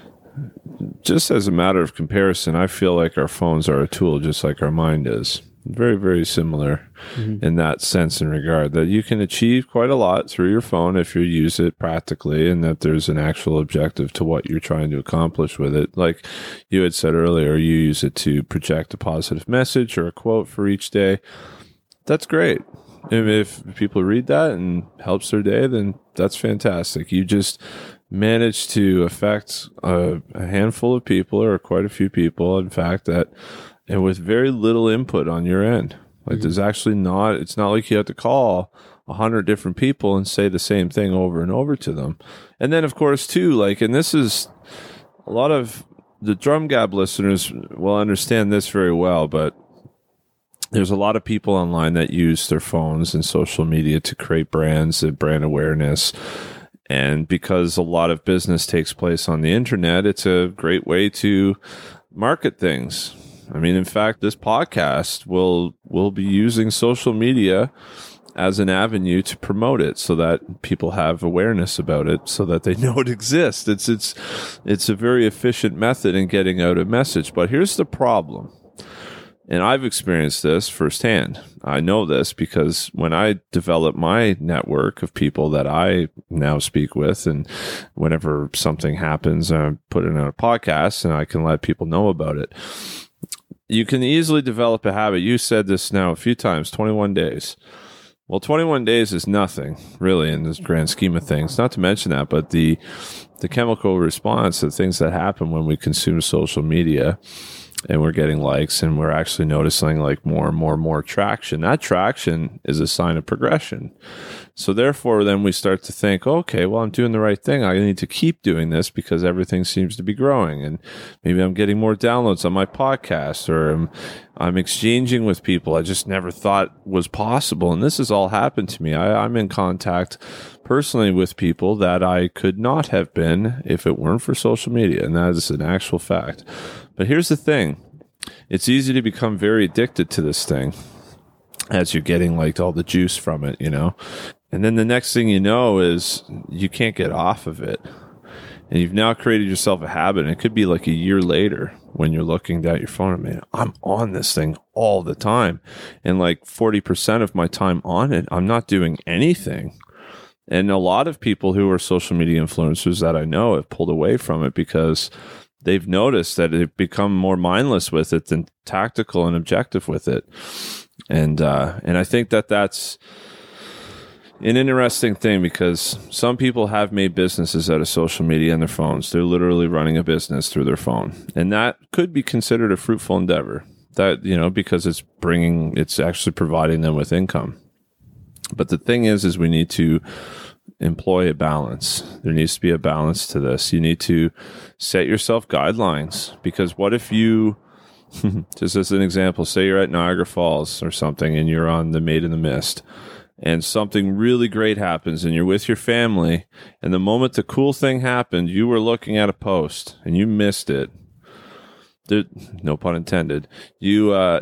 just as a matter of comparison, I feel like our phones are a tool just like our mind is. Very, very similar mm-hmm. in that sense and regard, that you can achieve quite a lot through your phone if you use it practically, and that there's an actual objective to what you're trying to accomplish with it. Like you had said earlier, you use it to project a positive message or a quote for each day. That's great. If people read that and helps their day, then that's fantastic. You just managed to affect a, a handful of people, or quite a few people, in fact, that, and with very little input on your end. Like mm-hmm. there's actually not, it's not like you have to call a hundred different people and say the same thing over and over to them. And then of course too, like, and this is a lot of the Drum Gab listeners will understand this very well, but there's a lot of people online that use their phones and social media to create brands and brand awareness. And because a lot of business takes place on the internet, it's a great way to market things. I mean, in fact, this podcast will will be using social media as an avenue to promote it, so that people have awareness about it, so that they know it exists. It's it's it's a very efficient method in getting out a message. But here's the problem. And I've experienced this firsthand. I know this because when I develop my network of people that I now speak with, and whenever something happens, I put it on a podcast and I can let people know about it. You can easily develop a habit. You said this now a few times, twenty-one days. Well, twenty-one days is nothing, really, in this grand scheme of things. Not to mention that, but the the chemical response, the things that happen when we consume social media, and we're getting likes, and we're actually noticing like more and more and more traction. That traction is a sign of progression. So therefore, then we start to think, okay, well, I'm doing the right thing. I need to keep doing this because everything seems to be growing. And maybe I'm getting more downloads on my podcast, or I'm, I'm exchanging with people I just never thought was possible. And this has all happened to me. I, I'm in contact personally with people that I could not have been if it weren't for social media. And that is an actual fact. But here's the thing. it's easy to become very addicted to this thing as you're getting like all the juice from it, you know? And then the next thing you know is you can't get off of it. And you've now created yourself a habit. And it could be like a year later when you're looking down at your phone and, man, I'm on this thing all the time. And like forty percent of my time on it, I'm not doing anything. And a lot of people who are social media influencers that I know have pulled away from it because they've noticed that they've become more mindless with it than tactical and objective with it. And, uh, and I think that that's an interesting thing because some people have made businesses out of social media and their phones. They're literally running a business through their phone. And that could be considered a fruitful endeavor that, you know, because it's bringing, it's actually providing them with income. But the thing is, is we need to employ a balance. There needs to be a balance to this. You need to set yourself guidelines because what if you, just as an example, say you're at Niagara Falls or something and you're on the Maid in the Mist and something really great happens and you're with your family and the moment the cool thing happened, you were looking at a post and you missed it. There, no pun intended. You, uh,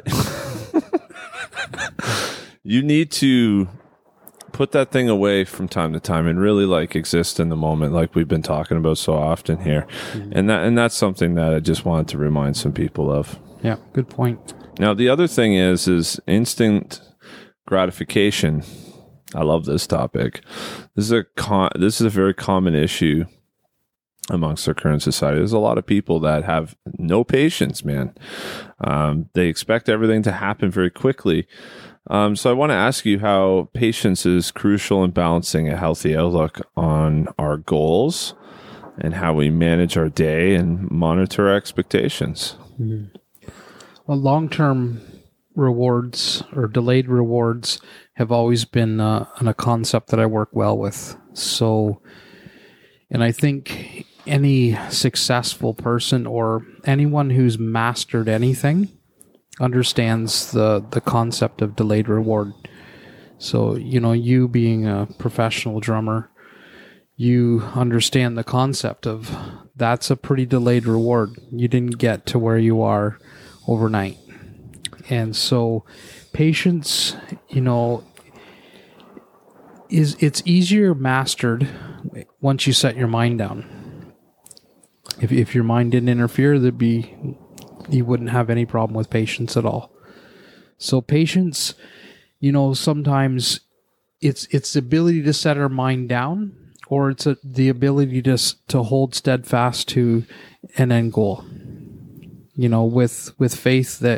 you need to put that thing away from time to time and really like exist in the moment like we've been talking about so often here. Mm-hmm. And that and that's something that I just wanted to remind some people of.
Yeah, good point.
Now the other thing is is instant gratification. I love this topic. This is a con- this is a very common issue amongst our current society. There's a lot of people that have no patience, man. Um, they expect everything to happen very quickly. Um, so I want to ask you how patience is crucial in balancing a healthy outlook on our goals and how we manage our day and monitor our expectations.
Mm-hmm. Well, long-term rewards or delayed rewards have always been uh, a concept that I work well with. So, and I think any successful person or anyone who's mastered anything understands the, the concept of delayed reward. So, you know, you being a professional drummer, you understand the concept of that's a pretty delayed reward. You didn't get to where you are overnight. And so patience, you know, is it's easier mastered once you set your mind down. If if your mind didn't interfere, there'd be you wouldn't have any problem with patience at all. So patience, you know, sometimes it's it's the ability to set our mind down, or it's a, the ability to to hold steadfast to an end goal. You know, with with faith that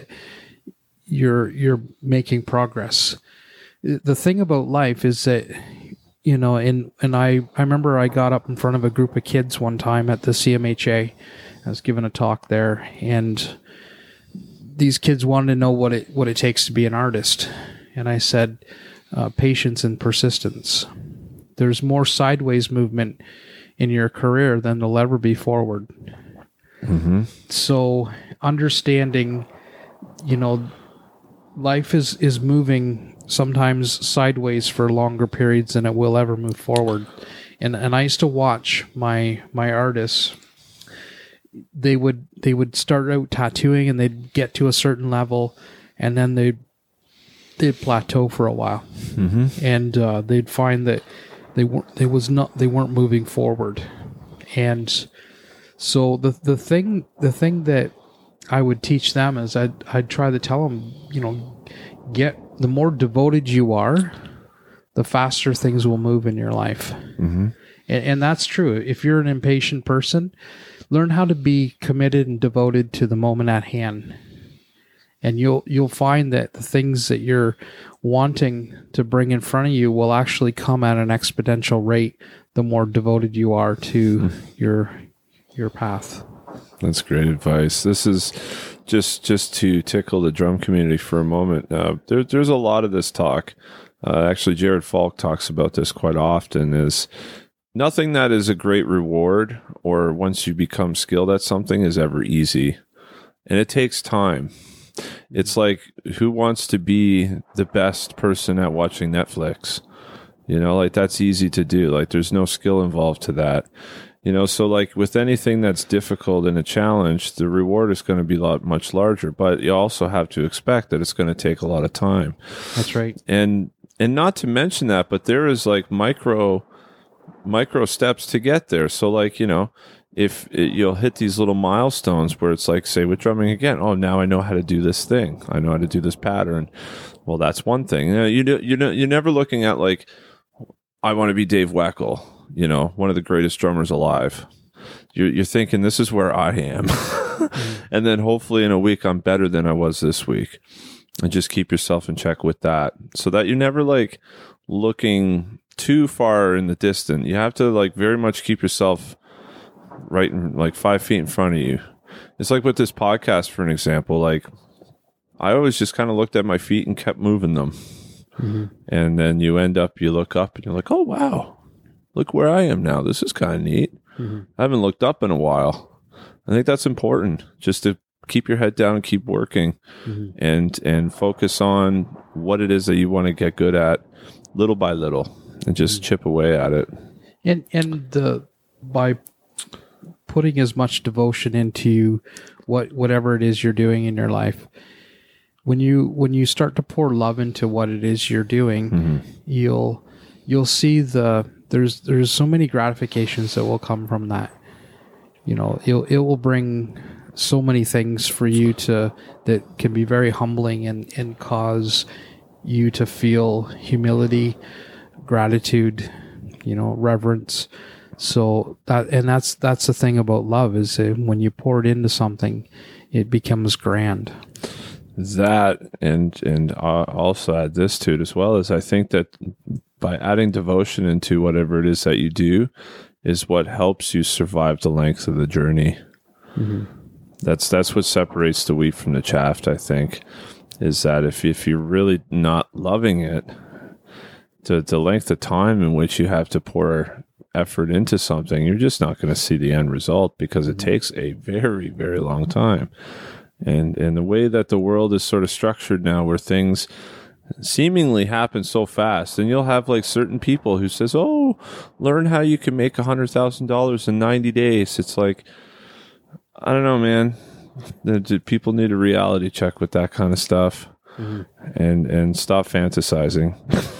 you're you're making progress. The thing about life is that, you know, and and I I remember I got up in front of a group of kids one time at the C M H A. I was giving a talk there, and these kids wanted to know what it what it takes to be an artist. And I said, uh, patience and persistence. There's more sideways movement in your career than there'll ever be forward. Mm-hmm. So understanding, you know, life is, is moving sometimes sideways for longer periods than it will ever move forward. And and I used to watch my my artists. They would they would start out tattooing and they'd get to a certain level, and then they'd they'd plateau for a while, mm-hmm. and uh, they'd find that they weren't they was not they weren't moving forward. And so the the thing the thing that I would teach them is I'd I'd try to tell them, you know, get the more devoted you are, the faster things will move in your life. Mm-hmm. And, and that's true. If you're an impatient person, learn how to be committed and devoted to the moment at hand. And you'll you'll find that the things that you're wanting to bring in front of you will actually come at an exponential rate the more devoted you are to mm. your your path.
That's great advice. This is just just to tickle the drum community for a moment. Uh, there, there's a lot of this talk. Uh, actually, Jared Falk talks about this quite often, is nothing that is a great reward or once you become skilled at something is ever easy. And it takes time. It's like, who wants to be the best person at watching Netflix? You know, like that's easy to do. Like there's no skill involved to that. You know, so like with anything that's difficult and a challenge, the reward is going to be a lot much larger, but you also have to expect that it's going to take a lot of time.
That's right.
And and not to mention that, but there is like micro micro steps to get there. So like, you know, if it, you'll hit these little milestones where it's like, say with drumming again, oh, now I know how to do this thing. I know how to do this pattern. Well, that's one thing. You know, you do, you know, you're never looking at like, I want to be Dave Weckl, you know, one of the greatest drummers alive. You're, you're thinking, this is where I am. And then hopefully in a week, I'm better than I was this week. And just keep yourself in check with that so that you're never like looking too far in the distance. You have to like very much keep yourself right in like five feet in front of you. It's like with this podcast, for an example, like I always just kind of looked at my feet and kept moving them. Mm-hmm. And then you end up, you look up and you're like, oh, wow, look where I am now. This is kind of neat. Mm-hmm. I haven't looked up in a while. I think that's important, just to keep your head down and keep working, mm-hmm. and and focus on what it is that you want to get good at little by little, and just mm-hmm. chip away at it.
And and the by putting as much devotion into what whatever it is you're doing in your life, when you when you start to pour love into what it is you're doing, mm-hmm. you'll you'll see the there's there's so many gratifications that will come from that. You know, it it will bring so many things for you to that can be very humbling and, and cause you to feel humility, gratitude, you know, reverence. So that and that's that's the thing about love is that when you pour it into something, it becomes grand.
That and and uh, also add this to it as well, as I think that by adding devotion into whatever it is that you do is what helps you survive the length of the journey. Mm-hmm. That's that's what separates the wheat from the chaff, I think, is that if if you're really not loving it, the the length of time in which you have to pour effort into something, you're just not going to see the end result, because it takes a very, very long time. And and the way that the world is sort of structured now, where things seemingly happen so fast, and you'll have like certain people who says, oh, learn how you can make a hundred thousand dollars in ninety days. It's like, I don't know, man. The, people need a reality check with that kind of stuff, mm-hmm. and and stop fantasizing.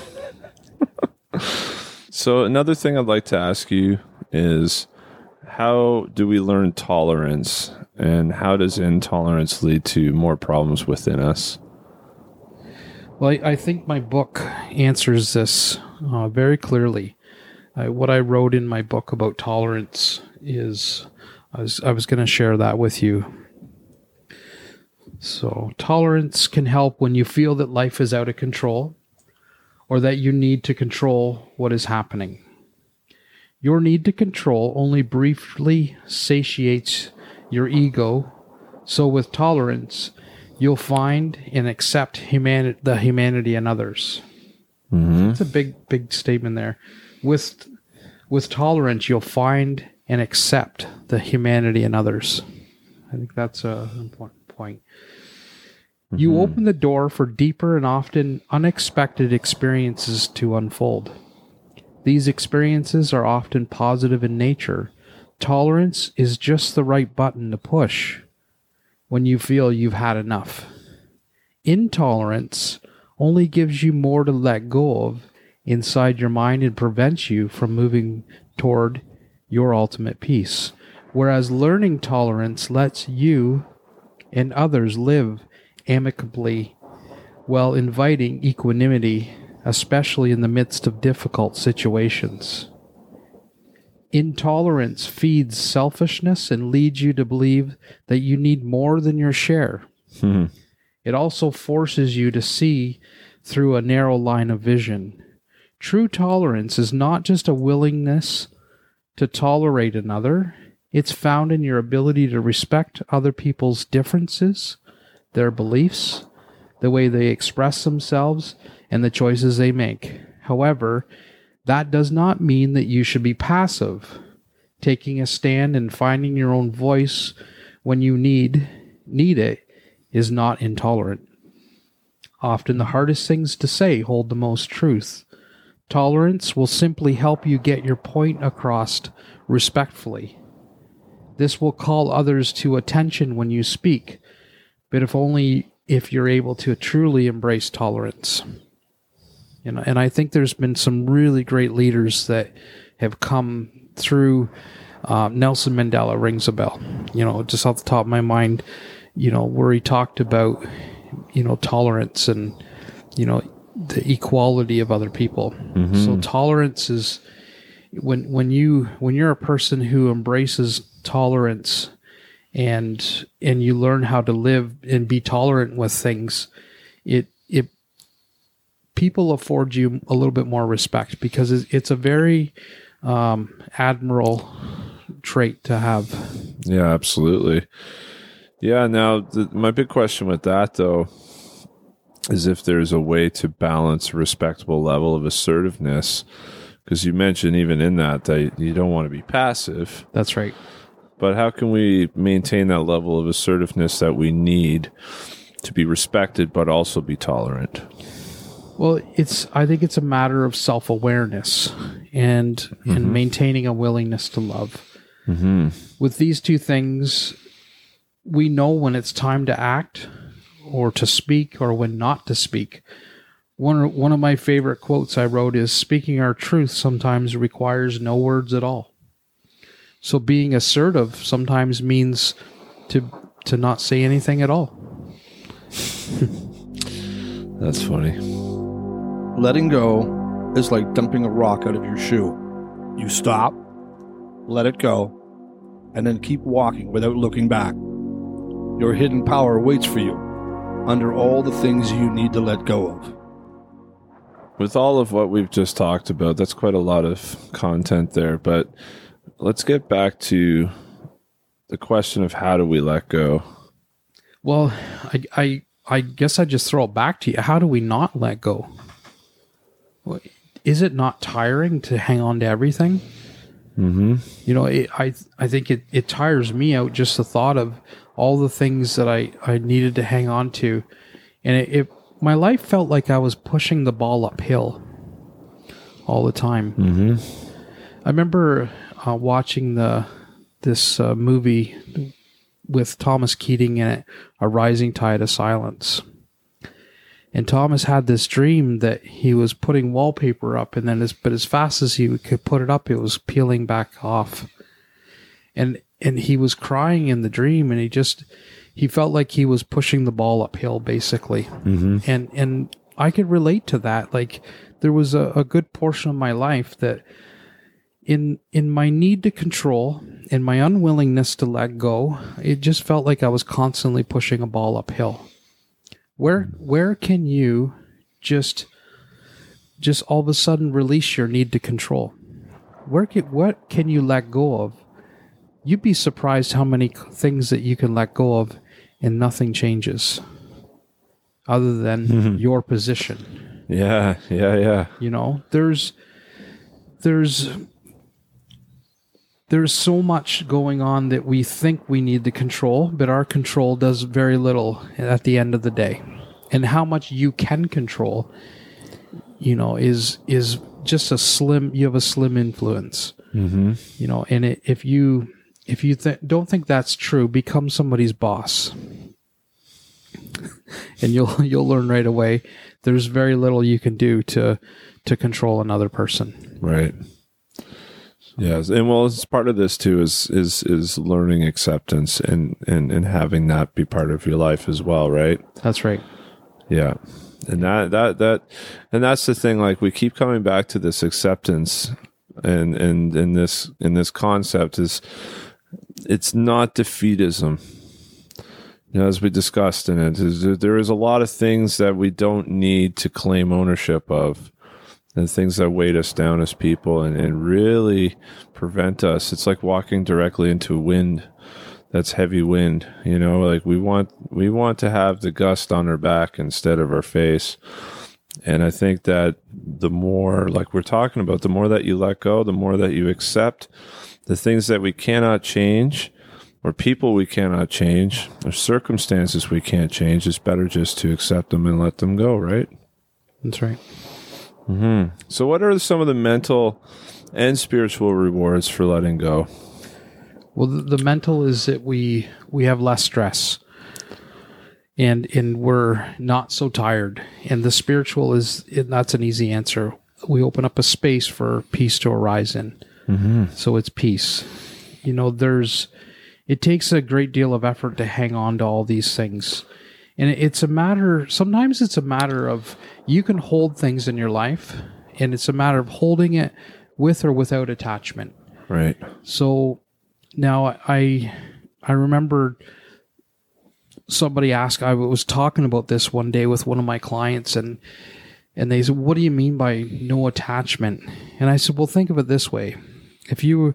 So another thing I'd like to ask you is, how do we learn tolerance, and how does intolerance lead to more problems within us?
Well, I, I think my book answers this uh, very clearly. Uh, what I wrote in my book about tolerance is, I was, I was going to share that with you. So, tolerance can help when you feel that life is out of control, or that you need to control what is happening. Your need to control only briefly satiates your ego, so with tolerance, you'll find and accept humani- the humanity in others. Mm-hmm. That's a big, big statement there. With, with tolerance, you'll find and accept the humanity in others. I think that's an important point. Mm-hmm. You open the door for deeper and often unexpected experiences to unfold. These experiences are often positive in nature. Tolerance is just the right button to push when you feel you've had enough. Intolerance only gives you more to let go of inside your mind and prevents you from moving toward your ultimate peace. Whereas learning tolerance lets you and others live amicably while inviting equanimity, especially in the midst of difficult situations. Intolerance feeds selfishness and leads you to believe that you need more than your share. Mm-hmm. It also forces you to see through a narrow line of vision. True tolerance is not just a willingness to tolerate another. It's found in your ability to respect other people's differences, their beliefs, the way they express themselves, and the choices they make. However, that does not mean that you should be passive. Taking a stand and finding your own voice when you need need it is not intolerant. Often the hardest things to say hold the most truth. Tolerance will simply help you get your point across respectfully. This will call others to attention when you speak, but if only if you're able to truly embrace tolerance. You know, and I think there's been some really great leaders that have come through. Uh, Nelson Mandela rings a bell, you know, just off the top of my mind, you know, where he talked about, you know, tolerance and, you know, the equality of other people. Mm-hmm. So tolerance is when when you when you're a person who embraces tolerance and and you learn how to live and be tolerant with things, it it people afford you a little bit more respect because it's, it's a very um, admirable trait to have.
Yeah, absolutely. Yeah. Now, the, my big question with that, though, is if there's a way to balance a respectable level of assertiveness, because you mentioned even in that that you don't want to be passive.
That's right.
But how can we maintain that level of assertiveness that we need to be respected, but also be tolerant?
Well, it's. I think it's a matter of self-awareness and mm-hmm. and maintaining a willingness to love. Mm-hmm. With these two things, we know when it's time to act or to speak or when not to speak. One, one of my favorite quotes I wrote is, "Speaking our truth sometimes requires no words at all." So being assertive sometimes means to to not say anything at all.
That's funny.
Letting go is like dumping a rock out of your shoe. You stop, let it go, and then keep walking without looking back. Your hidden power waits for you under all the things you need to let go of.
With all of what we've just talked about, that's quite a lot of content there, but let's get back to the question of how do we let go?
Well, I, I, I guess I just throw it back to you. How do we not let go? Is it not tiring to hang on to everything? Mm-hmm. You know, it, I I think it, it tires me out just the thought of all the things that I, I needed to hang on to. And it, it my life felt like I was pushing the ball uphill all the time. Mm-hmm. I remember uh, watching the this uh, movie with Thomas Keating in it, A Rising Tide of Silence. And Thomas had this dream that he was putting wallpaper up, and then as but as fast as he could put it up, it was peeling back off. And and he was crying in the dream, and he just he felt like he was pushing the ball uphill, basically. Mm-hmm. And and I could relate to that. Like there was a, a good portion of my life that in in my need to control and my unwillingness to let go, it just felt like I was constantly pushing a ball uphill. Where where can you just just all of a sudden release your need to control? Where can, what can you let go of? You'd be surprised how many things that you can let go of and nothing changes other than mm-hmm. your position.
Yeah, yeah, yeah.
You know, there's there's there's so much going on that we think we need to control, but our control does very little at the end of the day. And how much you can control, you know, is is just a slim. You have a slim influence, mm-hmm. you know. And it, if you if you th- don't think that's true, become somebody's boss, and you'll you'll learn right away. There's very little you can do to to control another person.
Right. Yes, and well, it's part of this too is is is learning acceptance and, and, and having that be part of your life as well, right?
That's right.
Yeah, and that that that and that's the thing. Like we keep coming back to this acceptance, and and and this in this concept is it's not defeatism. You know, as we discussed in it, is there is a lot of things that we don't need to claim ownership of. And things that weight us down as people and, and really prevent us. It's like walking directly into wind that's heavy wind. You know, like we want we want to have the gust on our back instead of our face. And I think that the more, like we're talking about, the more that you let go, the more that you accept the things that we cannot change, or people we cannot change, or circumstances we can't change, it's better just to accept them and let them go, right?
That's right.
Mm-hmm. So what are some of the mental and spiritual rewards for letting go?
Well, the, the mental is that we we have less stress, and and we're not so tired. And the spiritual is that's an easy answer. We open up a space for peace to arise in. Mm-hmm. So it's peace. You know, there's it takes a great deal of effort to hang on to all these things. And it's a matter, sometimes it's a matter of you can hold things in your life, and it's a matter of holding it with or without attachment.
Right.
So now I I remember somebody asked, I was talking about this one day with one of my clients, and and they said, what do you mean by no attachment? And I said, well, think of it this way. If you,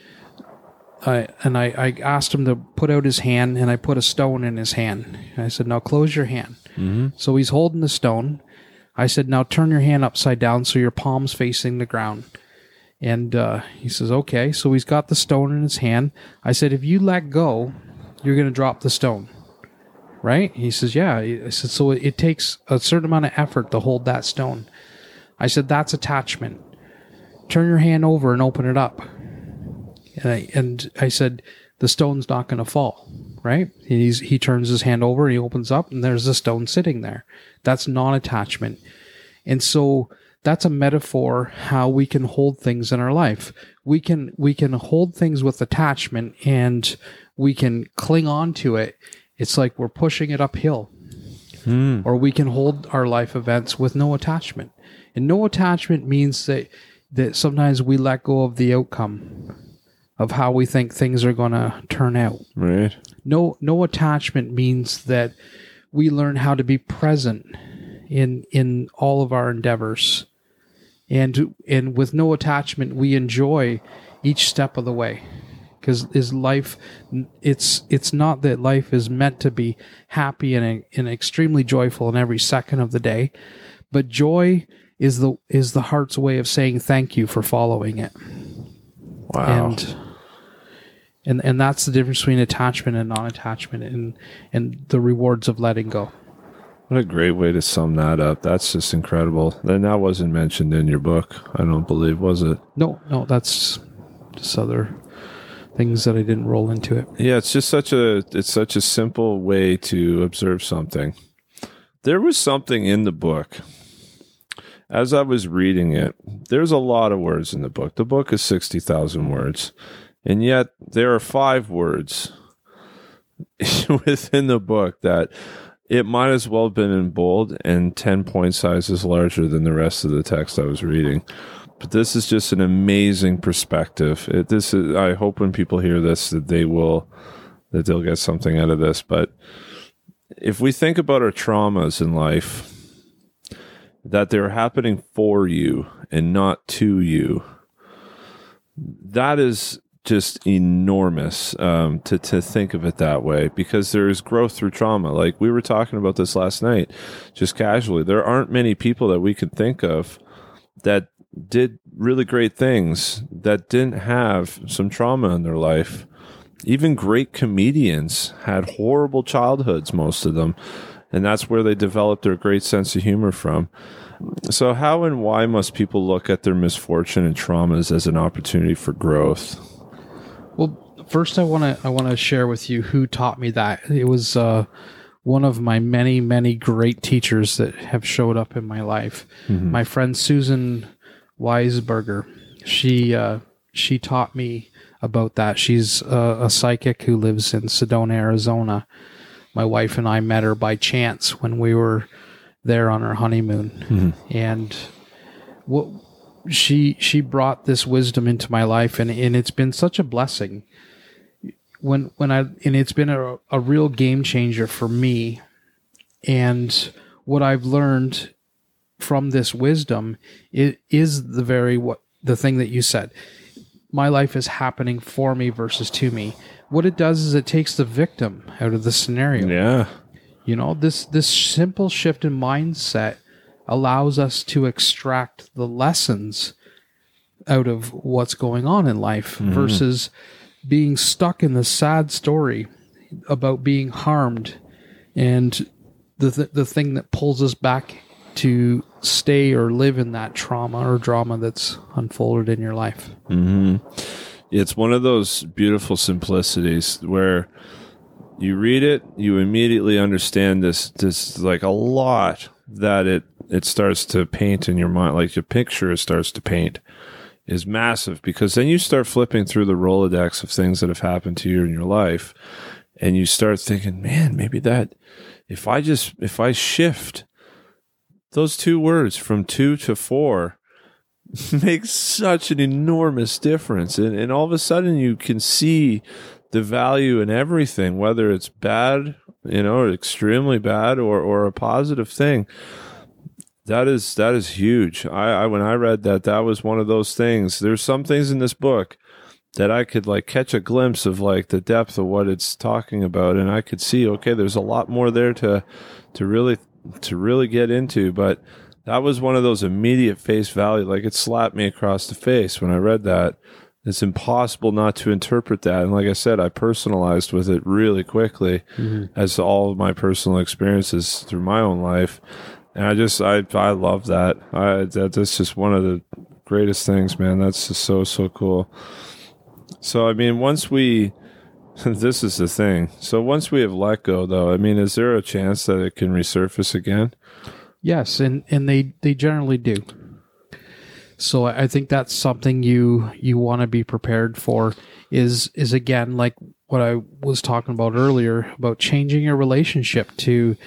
I, and I, I asked him to put out his hand, and I put a stone in his hand. And I said, now close your hand. Mm-hmm. So he's holding the stone. I said, now turn your hand upside down so your palm's facing the ground. And uh, he says, okay. So he's got the stone in his hand. I said, if you let go, you're going to drop the stone. Right? He says, yeah. I said, so it takes a certain amount of effort to hold that stone. I said, that's attachment. Turn your hand over and open it up. And I, and I said, the stone's not going to fall. Right? He's, he turns his hand over, he opens up, and there's a stone sitting there. That's non-attachment. And so that's a metaphor how we can hold things in our life. We can we can hold things with attachment, and we can cling on to it. It's like we're pushing it uphill. Hmm. Or we can hold our life events with no attachment. And no attachment means that that sometimes we let go of the outcome of how we think things are going to turn out.
Right.
No no attachment means that we learn how to be present in in all of our endeavors. And and with no attachment, we enjoy each step of the way. Because is life, it's it's not that life is meant to be happy and, and extremely joyful in every second of the day, but joy is the is the heart's way of saying thank you for following it.
Wow.
And and and that's the difference between attachment and non-attachment, and and the rewards of letting go.
What a great way to sum that up. That's just incredible. And that wasn't mentioned in your book, I don't believe, was it?
No, no, that's just other things that I didn't roll into it.
Yeah, it's just such a it's such a simple way to observe something. There was something in the book. As I was reading it, there's a lot of words in the book. The book is sixty thousand words. And yet there are five words within the book that it might as well have been in bold and ten point sizes larger than the rest of the text I was reading. But this is just an amazing perspective. It, this is, I hope when people hear this that they will, that they'll get something out of this. But if we think about our traumas in life, that they're happening for you and not to you, that is just enormous um, to, to think of it that way, because there is growth through trauma. Like we were talking about this last night, just casually. There aren't many people that we can think of that did really great things that didn't have some trauma in their life. Even great comedians had horrible childhoods, most of them, and that's where they developed their great sense of humor from. So how and why must people look at their misfortune and traumas as an opportunity for growth?
Well, first I want to I want to share with you who taught me that. It was uh, one of my many, many great teachers that have showed up in my life. Mm-hmm. My friend Susan Weisberger. She uh, she taught me about that. She's a, a psychic who lives in Sedona, Arizona. My wife and I met her by chance when we were there on our honeymoon, mm-hmm. and what she she brought this wisdom into my life, and, and it's been such a blessing. When when I and it's been a, a real game changer for me, and what I've learned from this wisdom, it is the very what the thing that you said. My life is happening for me versus to me. What it does is it takes the victim out of the scenario.
Yeah.
You know, this this simple shift in mindset allows us to extract the lessons out of what's going on in life, mm-hmm. versus being stuck in the sad story about being harmed, and the th- the thing that pulls us back to stay or live in that trauma or drama that's unfolded in your life.
Mm-hmm. It's one of those beautiful simplicities where you read it, you immediately understand this, this like a lot that it, it starts to paint in your mind, like your picture it starts to paint is massive, because then you start flipping through the Rolodex of things that have happened to you in your life, and you start thinking, man, maybe that, if I just, if I shift those two words from two to four, makes such an enormous difference. And, and all of a sudden you can see the value in everything, whether it's bad, you know, or extremely bad, or, or a positive thing. That is, that is huge. I, I, when I read that, that was one of those things. There's some things in this book that I could like catch a glimpse of, like the depth of what it's talking about. And I could see, okay, there's a lot more there to, to really, to really get into. But that was one of those immediate face value. Like it slapped me across the face when I read that. It's impossible not to interpret that. And like I said, I personalized with it really quickly, mm-hmm. as all of my personal experiences through my own life. And I just, I, I love that. I, that. That's just one of the greatest things, man. That's just so, so cool. So, I mean, once we, this is the thing. So once we have let go, though, I mean, is there a chance that it can resurface again?
Yes, and, and they, they generally do. So I think that's something you you want to be prepared for, is is again, like what I was talking about earlier, about changing your relationship to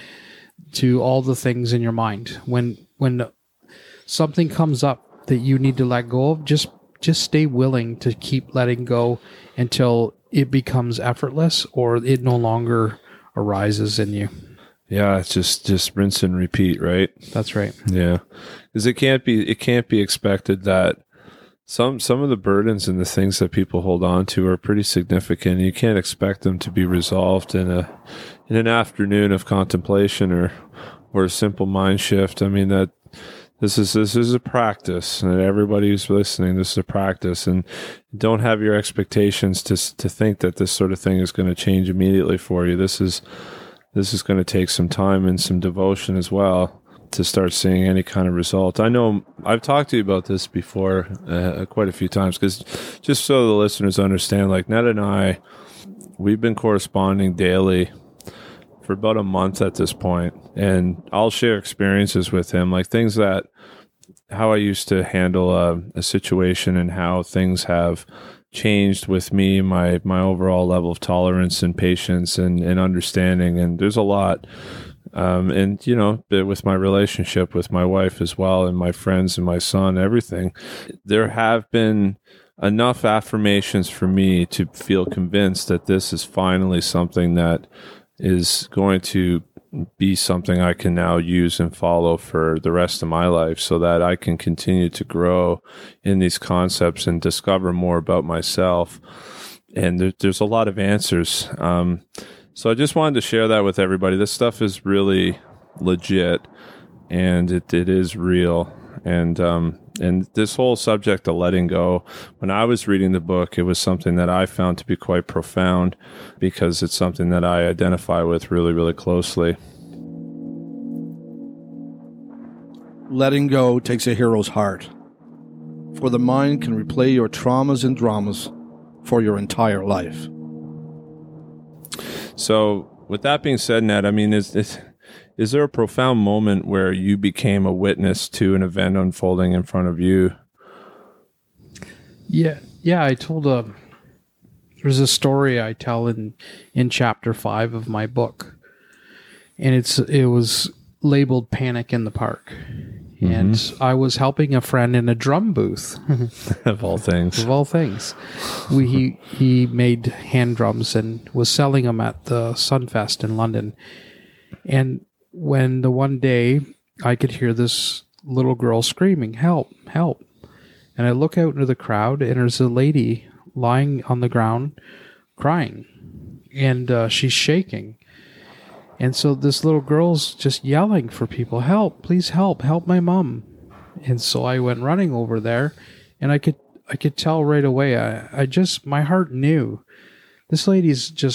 to all the things in your mind. When when something comes up that you need to let go of, just just stay willing to keep letting go until it becomes effortless or it no longer arises in you.
Yeah, it's just just rinse and repeat, right?
That's right.
Yeah, because it can't be it can't be expected that some some of the burdens and the things that people hold on to are pretty significant. You can't expect them to be resolved in a in an afternoon of contemplation or or a simple mind shift. I mean, that this is this is a practice, and everybody who's listening, this is a practice, and don't have your expectations to to think that this sort of thing is going to change immediately for you. This is This is going to take some time and some devotion as well to start seeing any kind of result. I know I've talked to you about this before uh, quite a few times, because just so the listeners understand, like Ned and I, we've been corresponding daily for about a month at this point, and I'll share experiences with him, like things that, how I used to handle a, a situation and how things have changed with me, my my overall level of tolerance and patience and, and understanding. And there's a lot. Um, and, you know, with my relationship with my wife as well, and my friends and my son, everything, there have been enough affirmations for me to feel convinced that this is finally something that is going to be something I can now use and follow for the rest of my life, so that I can continue to grow in these concepts and discover more about myself. And there, there's a lot of answers. Um, so I just wanted to share that with everybody. This stuff is really legit, and it, it is real. And, um, and this whole subject of letting go, when I was reading the book, it was something that I found to be quite profound, because it's something that I identify with really, really closely.
Letting go takes a hero's heart, for the mind can replay your traumas and dramas for your entire life.
So with that being said, Ned, I mean, is, is, is there a profound moment where you became a witness to an event unfolding in front of you?
Yeah, yeah. I told a. There's a story I tell in in chapter five of my book, and it's it was labeled "Panic in the Park," mm-hmm. and I was helping a friend in a drum booth.
Of all things,
of all things, we he he made hand drums and was selling them at the Sunfest in London, and when the one day I could hear this little girl screaming, "Help, help." And I look out into the crowd, and there's a lady lying on the ground crying, and uh, she's shaking. And so this little girl's just yelling for people, "Help, please help, help my mom." And so I went running over there, and I could I could tell right away, I, I just, my heart knew this lady's just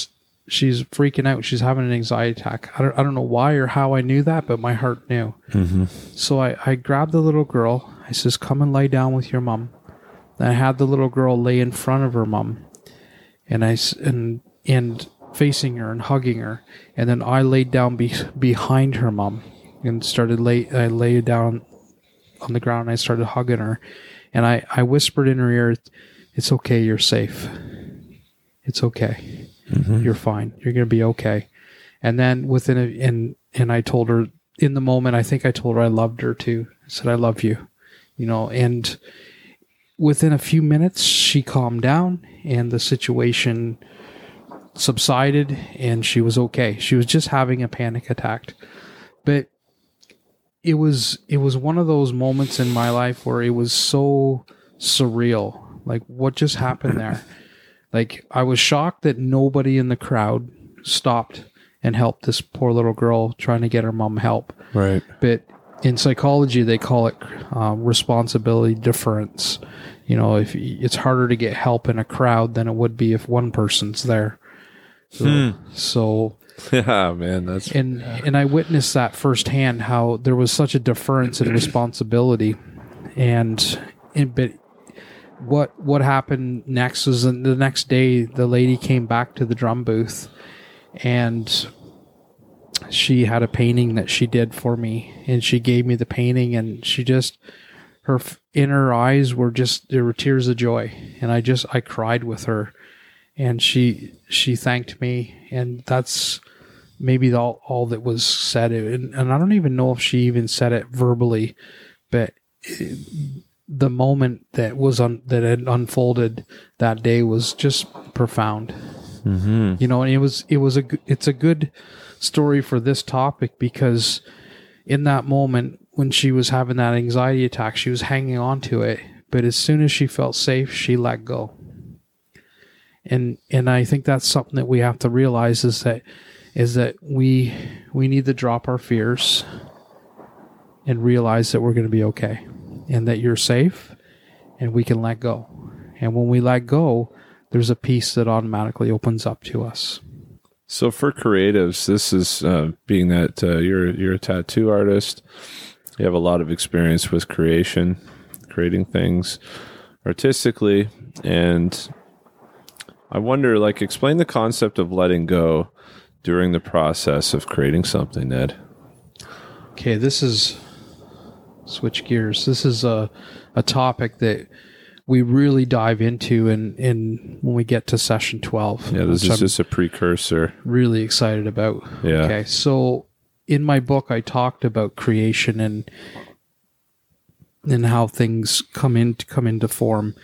she's freaking out. She's having an anxiety attack. I don't, I don't know why or how I knew that, but my heart knew.
Mm-hmm.
So I, I grabbed the little girl. I says, come and lay down with your mom. And I had the little girl lay in front of her mom, and I s- and and facing her and hugging her. And then I laid down be, behind her mom and started lay. I laid down on the ground and I started hugging her, and I, I whispered in her ear, "It's okay. You're safe. It's okay. Mm-hmm. You're fine. You're gonna be okay." And then within a and and I told her in the moment. I think I told her I loved her too. I said, "I love you," you know. And within a few minutes, she calmed down and the situation subsided, and she was okay. She was just having a panic attack, but it was it was one of those moments in my life where it was so surreal. Like, what just happened there? Like, I was shocked that nobody in the crowd stopped and helped this poor little girl trying to get her mom help.
Right.
But in psychology, they call it um, responsibility difference. You know, if it's harder to get help in a crowd than it would be if one person's there. So,
Hmm.
so
Yeah, man, that's
and and I witnessed that firsthand, how there was such a difference in responsibility, and, and but what what happened next was the next day the lady came back to the drum booth, and she had a painting that she did for me, and she gave me the painting, and she just her in her eyes were just there were tears of joy, and I just I cried with her. And she she thanked me, and that's maybe all, all that was said. And, and I don't even know if she even said it verbally, but it, the moment that was un, that had unfolded that day was just profound.
mm-hmm.
You know, and it was it was a it's a good story for this topic, because in that moment when she was having that anxiety attack, she was hanging on to it, but as soon as she felt safe, she let go. And and I think that's something that we have to realize is that is that we we need to drop our fears and realize that we're going to be okay, and that you're safe, and we can let go. And when we let go, there's a peace that automatically opens up to us.
So for creatives, this is uh, being that uh, you're you're a tattoo artist. You have a lot of experience with creation, creating things artistically, and I wonder, like, explain the concept of letting go during the process of creating something, Ned.
Okay, this is switch gears. This is a a topic that we really dive into in, in when we get to session twelve.
Yeah, this is
I'm
just a precursor.
really excited about.
Yeah.
Okay, so in my book, I talked about creation and and how things come into come into form.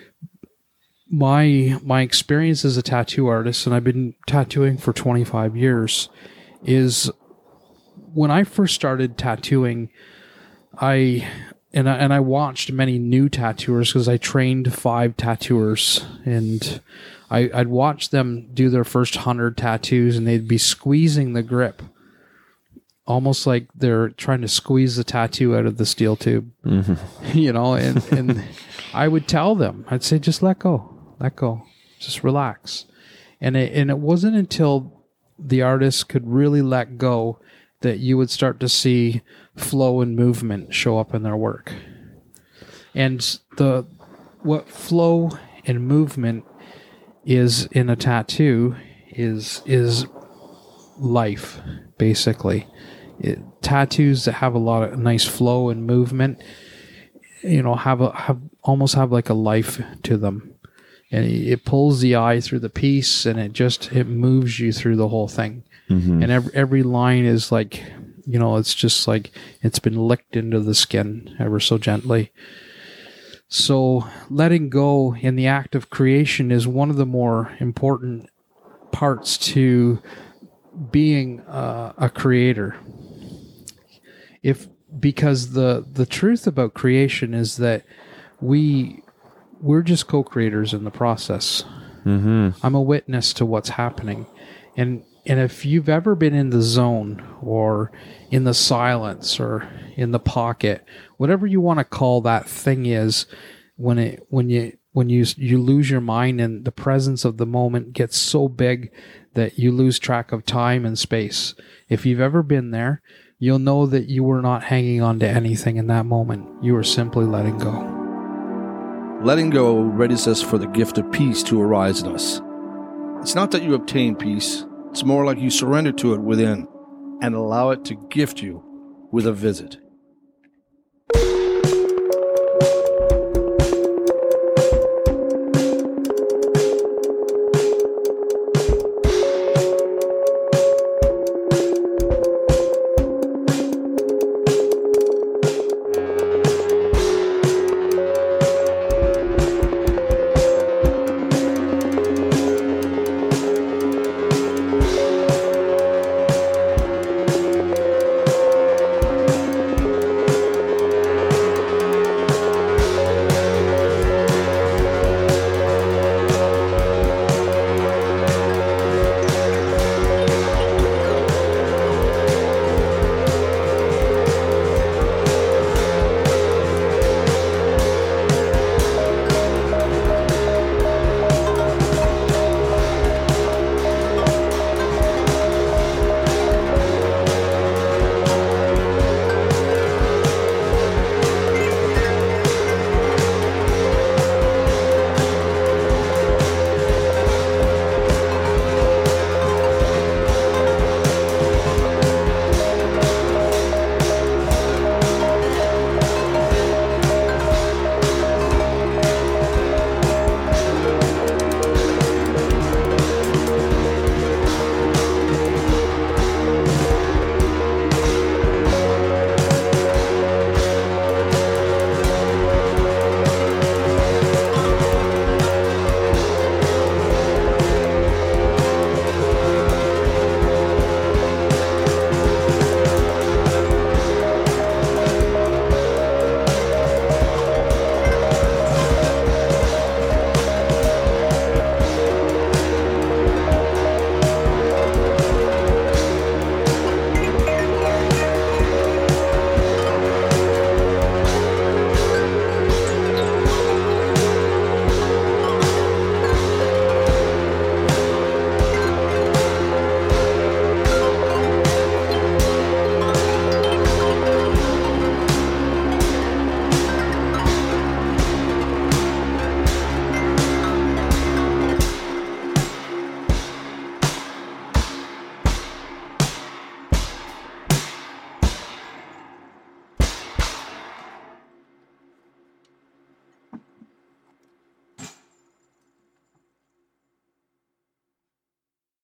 My my experience as a tattoo artist, and I've been tattooing for twenty-five years, is when I first started tattooing, I and I, and I watched many new tattooers because I trained five tattooers, and I, I'd watch them do their first hundred tattoos, and they'd be squeezing the grip, almost like they're trying to squeeze the tattoo out of the steel tube, mm-hmm. you know. And and I would tell them, I'd say, just let go. Let go. Just relax. And it, and it wasn't until the artist could really let go that you would start to see flow and movement show up in their work. And the what flow and movement is in a tattoo is is life, basically. It, tattoos that have a lot of nice flow and movement, you know, have a have almost have like a life to them. And it pulls the eye through the piece, and it just it moves you through the whole thing. Mm-hmm. And every every line is like, you know, it's just like it's been licked into the skin ever so gently. So letting go in the act of creation is one of the more important parts to being uh, a creator. If because the the truth about creation is that we we're just co-creators in the process. Mm-hmm. I'm a witness to what's happening. And and if you've ever been in the zone or in the silence or in the pocket, whatever you want to call that thing is, when it when you when you you lose your mind and the presence of the moment gets so big that you lose track of time and space. If you've ever been there, you'll know that you were not hanging on to anything in that moment. You were simply letting go.
Letting go readies us for the gift of peace to arise in us. It's not that you obtain peace. It's more like you surrender to it within and allow it to gift you with a visit.